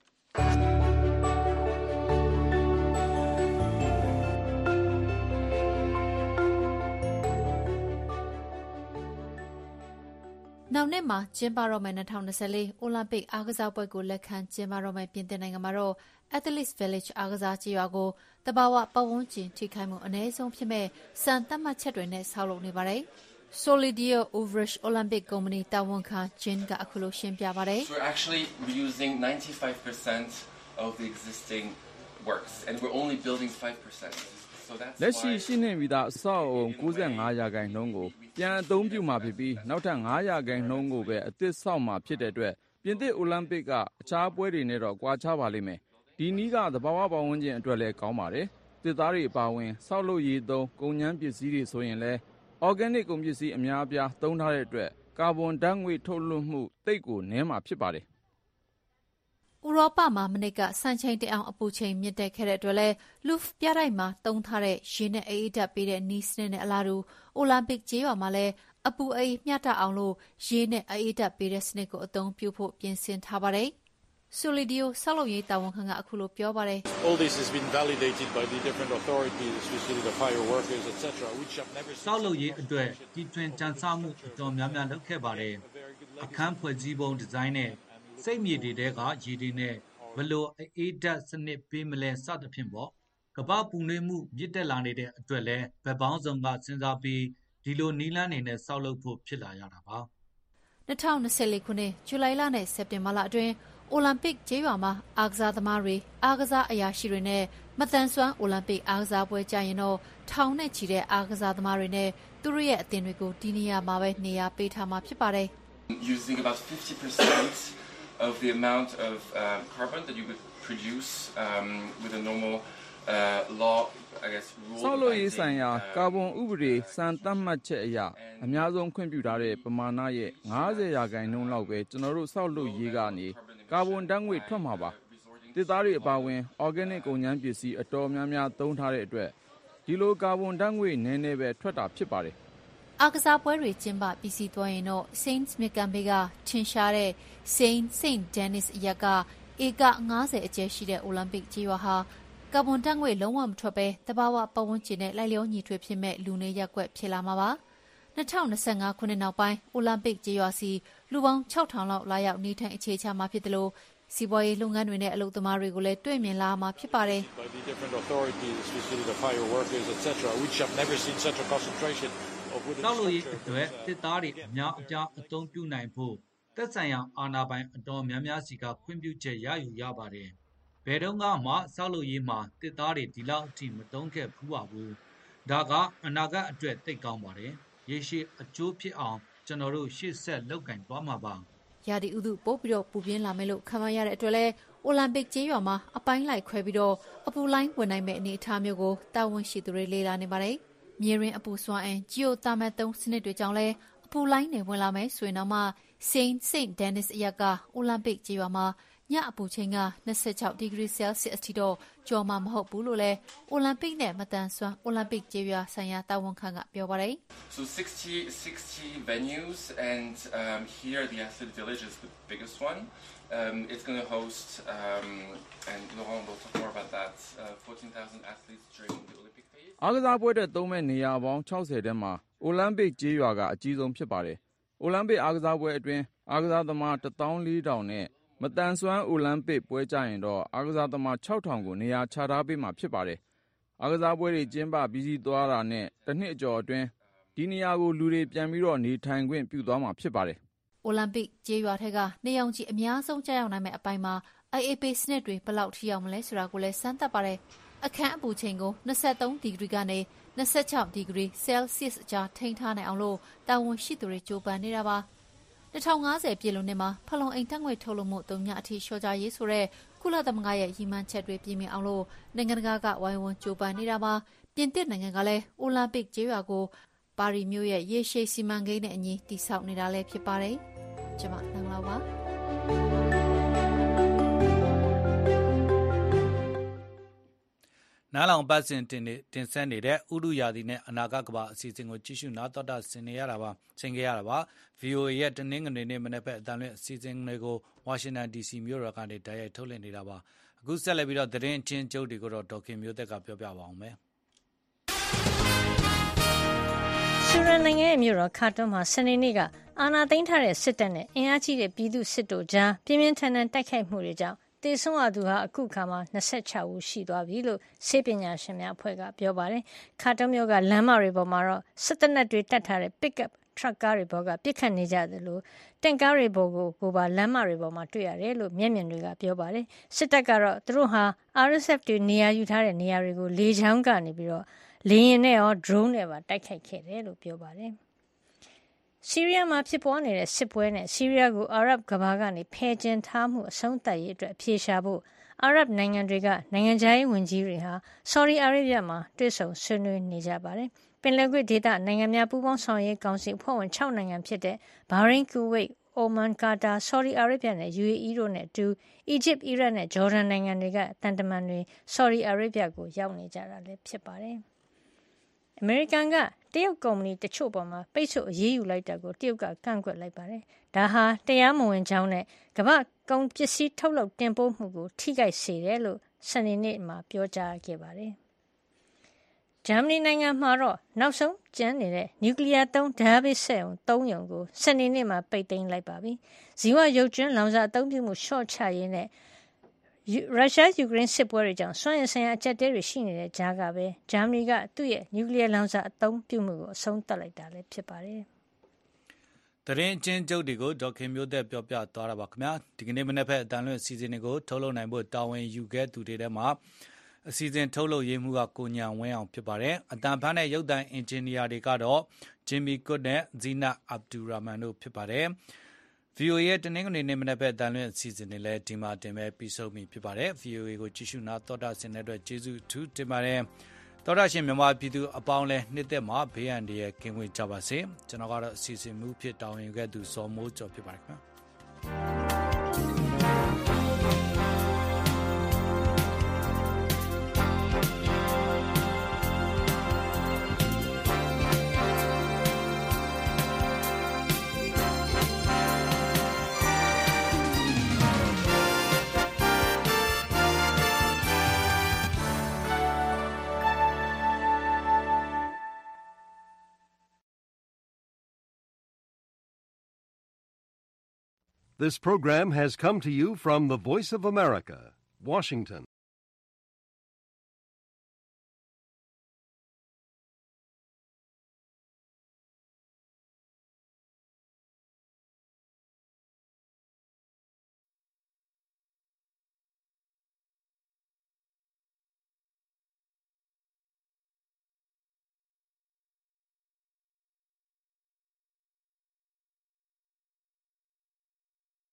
နောက်နှစ်မှာကျင်းပတော့မယ့်2024အိုလံပစ်အားကစားပွဲကိုလက်ခံကျင်းပတော့မယ့်ပြင်သစ်နိုင်ငံမှာတော့ Athletes Village အားကစားကြေးရွာကိုတဘာဝပတ်ဝန်းကျင်ထိခိုက်မှုအနည်းဆုံးဖြစ်မဲ့စံသတ်မှတ်ချက်တွေနဲ့ဆောက်လုပ်နေပါတယ်။ Solidio Ouvrish Olympic Company တာဝန်ခံ Jin ကအခုလိုရှင်းပြပါတယ်။ So we're actually reusing ninety-five percent of the existing works and we're only building five percent. လက်ရှိရှိနေပြီးသားအဆောက်အအုံninety-fiveရာခိုင်နှုန်းကိုပြန်အသုံးပြုမှာဖြစ်ပြီးနောက်ထပ်fiveရာခိုင်နှုန်းကိုပဲအသစ်ဆောက်မှာဖြစ်တဲ့အတွက်ပြင်သစ်အိုလံပစ်ကအခြားပွဲတွေနဲ့တော့ကွာခြားပါလိမ့်မယ်။ဒီနည်းကသဘာဝပတ်ဝန်းကျင်အတွက်လည်းကောင်းပါတယ်။သစ်သားတွေအပါအဝင်ဆောက်လုပ်ရေးသုံးကုန်ကျန်းပစ္စည်းတွေဆိုရင်လည်း organic ကုန်ပစ္စည်းအများအပြားသုံးထားတဲ့အတွက်ကာဗွန်ဓာတ်ငွေ့ထုတ်လွှတ်မှုသိပ်ကိုနည်းမှာဖြစ်ပါတယ်။ဥရောပမှာမနစ်ကစံချိန်တအောင်အပူချိန်မြင့်တက်ခဲ့တဲ့အတွက်လဲ Louvre ပြတိုက်မှာတုံးထားတဲ့ရေနဲ့အေးဓာတ်ပေးတဲ့နီးစနစ်နဲ့အလားတူအိုလံပစ်ကြေးရွာမှာလဲအပူအေးမျှတအောင်လို့ရေနဲ့အေးဓာတ်ပေးတဲ့စနစ်ကိုအသုံးပြုဖို့ပြင်ဆင်ထားပါတယ်။ Solidio ဆောက်လုပ်ရေးတာဝန်ခံကအခုလိုပြောပါတယ်။ All this has been validated by the different authorities, especially the fire workers, et cetera, which have never ဆောက်လုပ်ရေးအတွက်ဒီတွင်ကြံစမှုအတော်များများလုပ်ခဲ့ပါတယ်။အခန်းဖွဲ့စည်းပုံဒီဇိုင်းနဲ့စိတ်မြေတွေကရေတွေနဲ့ဘလို့အေးဓာတ်စနစ်ပေးမလဲစသဖြင့်ပေါ့ကမ္ဘာပူနွေးမှုမြင့်တက်လာနေတဲ့အတွက်လဲဗက်ပေါင်းစုံကစဉ်းစားပြီးဒီလိုနီလန်းနေနဲ့ဆောက်လုပ်ဖို့ဖြစ်လာရတာပါ 2024ခုနှစ်ဇူလိုင်လနဲ့စက်တင်ဘာလအတွင်းအိုလံပစ်ကြေးရွာမှာအားကစားသမားတွေအားကစားအရာရှိတွေနဲ့မတန်ဆွမ်းအိုလံပစ်အားကစားပွဲကြရင်တော့ထောင်နဲ့ချီတဲ့အားကစားသမားတွေနဲ့သူတို့ရဲ့အသင်းတွေကိုဒီနေရာမှာပဲနေရာပေးထားမှာဖြစ်ပါတယ် Using about fifty percent of the amount of uh, carbon that you would produce um, with a normal uh, law, I guess, rule. ဆောက်လုပ်ရေးဆိုင်ရာကာဗွန်ဥပဒေစံသတ်မှတ်ချက်အရအများဆုံးခွင့်ပြုထားတဲ့ပမာဏရဲ့fiftyရာခိုင်နှုန်းလောက်ပဲကျွန်တော်တို့ဆောက်လုပ်ရေးကနေကာဗွန်ဓာတ်ငွေ့ထွက်မှာပါ။တစ်သားတွေအပါအဝင် organic ကုန်ကျန်းပစ္စည်းအတော်များများသုံးထားတဲ့အတွက်ဒီလိုကာဗွန်ဓာတ်ငွေ့နည်းနည်းပဲထွက်တာဖြစ်ပါတယ်။အားကစားပွဲတွေကျင်းပပြီးစီးသွားရင်တော့ Saint မြကံဘေးကထင်ရှားတဲ့ Saint Saint Denis အရက်ကဧကfiftyအကျယ်ရှိတဲ့အိုလံပစ်ကြေးရွာဟာကာဗွန်ဓာတ်ငွေ့လုံးဝမထွက်ပဲတဘာဝပတ်ဝန်းကျင်နဲ့လိုက်လျောညီထွေဖြစ်မဲ့လူနေရပ်ကွက်ဖြစ်လာမှာပါtwenty twenty-fiveခုနှစ်နောက်ပိုင်းအိုလံပစ်ကြေးရွာစီလူပေါင်းsix thousandလောက်လာရောက်နေထိုင်အခြေချမှာဖြစ်တယ်လို့စီးပွားရေးလုပ်ငန်းတွေနဲ့အလုပ်သမားတွေကိုလည်းတွေ့မြင်လာမှာဖြစ်ပါတယ်။ By the different authorities, especially the fire workers, et cetera, which have never seen such a concentration of wooden structures. ဆောက်လုပ်ရေးအတွက်တစ်သားတွေအများအပြားအသုံးပြုနိုင်ဖို့သက်ဆိုင်ရာအာဏာပိုင်အတော်များများစီကခွင့်ပြုချက်ရယူရပါတယ်ဘယ်တော့မှဆောက်လုပ်ရေးမှာတစ်သားတွေဒီလောက်အထိမတုံးခဲ့ဘူးပါဘူးဒါကအနာဂတ်အတွက်သိကောင်းပါတယ်ရေရှည်အကျိုးဖြစ်အောင်ကျွန်တော်တို့ရှေ့ဆက်လုပ်ကင်သွားမှာပါရာဒီဥတုပို့ပြီးတော့ပူပြင်းလာမယ်လို့ခံမှန်းရတဲ့အတွက်လဲအိုလံပစ်ကျေးရွာမှာအပိုင်းလိုက်ခွဲပြီးတော့အပူလိုင်းဝင်နိုင်မဲ့အနေအထားမျိုးကိုတာဝန်ရှိသူတွေလေ့လာနေပါတယ်မြေရင်းအပူစွမ်းအင်ဂျီယိုတာမတ်သုံးစနစ်တွေကြောင့်လဲအပူလိုင်းတွေဝင်လာမယ်ဆိုရင်တော့မှစိန့်စိန့်ဒန်နစ်အရက်ကအိုလံပစ်ကျေးရွာမှာညအပူချိန်ကtwenty-sixဒီဂရီဆဲလ်စီယပ်အထိတော့ကျော်မှာမဟုတ်ဘူးလို့လဲအိုလံပစ်နဲ့မတန်ဆွမ်းအိုလံပစ်ကျေးရွာဆိုင်ရာတာဝန်ခံကပြောပါတယ် So sixty sixty venues and um, here the Athlete Village is the biggest one. Um, it's going to host um, and Laurent will talk more about that uh, fourteen thousand athletes during the Olympic phase. အားကစားပွဲတဲ့သုံးမဲ့နေရာပေါင်းsixtyထဲမှာအိုလံပစ်ကျေးရွာကအကြီးဆုံးဖြစ်ပါတယ်အိုလံပစ်အားကစားပွဲအတွင်းအားကစားသမားone thousand four thousandနဲ့မတန်ဆွမ်းအိုလံပစ်ပွဲကြရင်တော့အားကစားသမားsix thousandကိုနေရာချထားပေးမှာဖြစ်ပါတယ်အားကစားပွဲတွေကျင်းပပြီးစီးသွားတာနဲ့တစ်နှစ်ကျော်အတွင်းဒီနေရာကိုလူတွေပြန်ပြီးတော့နေထိုင်ခွင့်ပြုသွားမှာဖြစ်ပါတယ်အိုလံပစ်ကျေးရွာထက်ကနေရောင်ကြီးအများဆုံးကြောက်နိုင်မယ့်အပိုင်းမှာ I A P စနစ်တွေဘယ်လောက်ထိရောက်မလဲဆိုတာကိုလည်းစမ်းသပ်ပါတယ်အခန်းအပူချိန်ကိုtwenty-threeဒီဂရီကနေtwenty-sixဒီဂရီဆဲလ်စီယပ်အကြားထိန်းထားနိုင်အောင်လို့တာဝန်ရှိသူတွေကြိုးပမ်းနေတာပါtwenty fiftyပြည်လုံးနဲ့မှာဖလုံအိမ်တက်ငွေထုတ်လုပ်မှုသုံးညအထိလျှော့ချရေးဆိုတဲ့ကုလသမဂ္ဂရဲ့ရည်မှန်းချက်တွေပြည့်မီအောင်လို့နိုင်ငံတကာကဝိုင်းဝန်းကြိုးပမ်းနေတာပါပြင်သစ်နိုင်ငံကလည်းအိုလံပစ်ကျေးရွာကိုပါရီမြို့ရဲ့ရေရှည်စီမံကိန်းနဲ့အညီတည်ဆောက်နေတာလည်းဖြစ်ပါတယ်ကျွန်မနန်းလာပါနားလောင်ပတ်စင်တင်နေတင်ဆက်နေတဲ့ဥဒုရာသီနဲ့အနာဂတ်ကဘာအစီအစဉ်ကိုကြည့်ရှုနားတော်တာဆင်နေရတာပါဆင်ခဲ့ရတာပါ V O A ရဲ့တနင်္ဂနွေနေ့မနေ့ဖက်အတန်လွင့်အစီအစဉ်တွေကိုဝါရှင်တန် D C မြို့တော်ကနေတိုက်ရိုက်ထုတ်လွှင့်နေတာပါအခုဆက်လက်ပြီးတော့သတင်းချင်းကျုပ်တွေကိုတော့ဒေါက်ခင်မျိုးသက်ကပြောပြပါအောင်မယ်ဆူရန်နိုင်ငံရဲ့မြို့တော်ခါတွန်းမှာစနေနေ့ကအာဏာသိမ်းထားတဲ့စစ်တပ်နဲ့အင်အားကြီးတဲ့ပြည်သူစစ်တို့ကြားပြင်းပြင်းထန်ထန်တိုက်ခိုက်မှုတွေကြောင့်တေဆုံးရသူဟာအခုခါမှာtwenty-sixဦးရှိသွားပြီလို့ဆေးပညာရှင်များအဖွဲ့ကပြောပါတယ်။ခါတွန်းမြို့ကလမ်းမတွေပေါ်မှာတော့စစ်တပ်နဲ့တွေတတ်ထားတဲ့ pick-up ထရပ်ကားတွေပေါ်ကပြစ်ခတ်နေကြတယ်လို့တင့်ကားတွေပေါ်ကိုကိုပါလမ်းမတွေပေါ်မှာတွေ့ရတယ်လို့မျက်မြင်တွေကပြောပါတယ်။စစ်တပ်ကတော့သူတို့ဟာ R S F တွေနေရာယူထားတဲ့နေရာတွေကိုလေကြောင်းကနေပြီးတော့လေယာဉ်နဲ့ရော drone နဲ့ပါတိုက်ခိုက်ခဲ့တယ်လို့ပြောပါတယ်။ဆီးရီးယားမှာဖြစ်ပွားနေတဲ့စစ်ပွဲနဲ့ဆီးရီးယားကိုအာရပ်ကမ္ဘာကနေဖယ်ကျဉ်ထားမှုအဆုံးသတ်ရေးအတွက်အဖြေရှာဖို့အာရပ်နိုင်ငံတွေကနိုင်ငံခြားရေးဝန်ကြီးတွေဟာဆော်ဒီအာရေဗျမှာတွေ့ဆုံဆွေးနွေးနေကြပါတယ်။ပင်လယ်ကွေ့ဒေသနိုင်ငံများပူးပေါင်းဆောင်ရွက်ရေးကောင်စီအဖွဲ့ဝင်sixနိုင်ငံဖြစ်တဲ့ဘာရိန်း၊ကူဝိတ်၊အိုမန်၊ကာတာ၊ဆော်ဒီအာရေဗျနဲ့ U A E တို့နဲ့အတူအီဂျစ်၊အီရတ်နဲ့ဂျော်ဒန်နိုင်ငံတွေကတန်တမန်တွေဆော်ဒီအာရေဗျကိုရောက်နေကြတာလည်းဖြစ်ပါတယ်။အမေရိကန်ကတရုတ်ကုမ္ပဏီတချို့ပေါ်မှာပိတ်ဆို့အရေးယူလိုက်တာကိုတရုတ်ကကန့်ကွက်လိုက်ပါတယ်။ဒါဟာတရားမဝင်ကြောင်းနဲ့ကမ္ဘာကုန်ပစ္စည်းထုတ်လုပ်တင်ပို့မှုကိုထိခိုက်စေတယ်လို့စနေနေ့မှာပြောကြားခဲ့ပါတယ်။ဂျာမနီနိုင်ငံမှာတော့နောက်ဆုံးကျန်နေတဲ့နျူကလ িয়ার သုံးဓာတ်ပေးစက်ရုံသုံးရုံကိုစနေနေ့မှာပိတ်သိမ်းလိုက်ပါပြီ။ဇီဝရုပ်ကြွင်းလောင်စာအသုံးပြုမှုလျှော့ချရေးနဲ့ရုရှားယူကရိန်းစစ်ပွဲတွေကြောင့်စွမ်းအင်ဆိုင်ရာအကျပ်အတည်းတွေရှိနေတဲ့ကြားကပဲဂျာမနီကသူ့ရဲ့နျူကလ িয়ার လောင်စာအသုံးပြုမှုကိုအဆုံးသတ်လိုက်တာလည်းဖြစ်ပါတယ်။သတင်းချင်းကျုပ်တွေကိုဒေါက်ခင်မျိုးသက်ပြောပြသွားတာပါခင်ဗျာဒီကနေ့မနေ့ဖက်အတန်လွင့်အစီအစဉ်တွေကိုထုတ်လုပ်နိုင်ဖို့တာဝန်ယူခဲ့သူတွေထဲမှာအစီအစဉ်ထုတ်လုပ်ရေးမှုကကိုညာဝင်းအောင်ဖြစ်ပါတယ်အတန်ဖန်းနဲ့ရုပ်သံအင်ဂျင်နီယာတွေကတော့ဂျင်မီကွတ်နဲ့ဇီနာအဗ်ဒူရာမန်တို့ဖြစ်ပါတယ်V O A ရဲ့တနင်္ဂနွေနေ့မနက်ဖက်အတန်လွင့်အစီအစဉ်တွေလည်းဒီမှာတင်ပဲပြီးဆုံးပြီဖြစ်ပါတယ်။ V O A ကိုကြည့်ရှုနာတော်တာဆင်တဲ့အတွက်ကျေးဇူးအထူးတင်ပါတယ်။တော်တာရှင်မြန်မာပြည်သူအပေါင်းလည်းနှစ်သက်မှာဘေးအန္တရာယ်ကင်းဝေးကြပါစေ။ကျွန်တော်ကတော့အစီအစဉ်မှုဖြစ်တောင်းရင်ခဲ့သူစောမိုးကျော်ဖြစ်ပါတယ်ခင်ဗျာ။ This program has come to you from the Voice of America, Washington.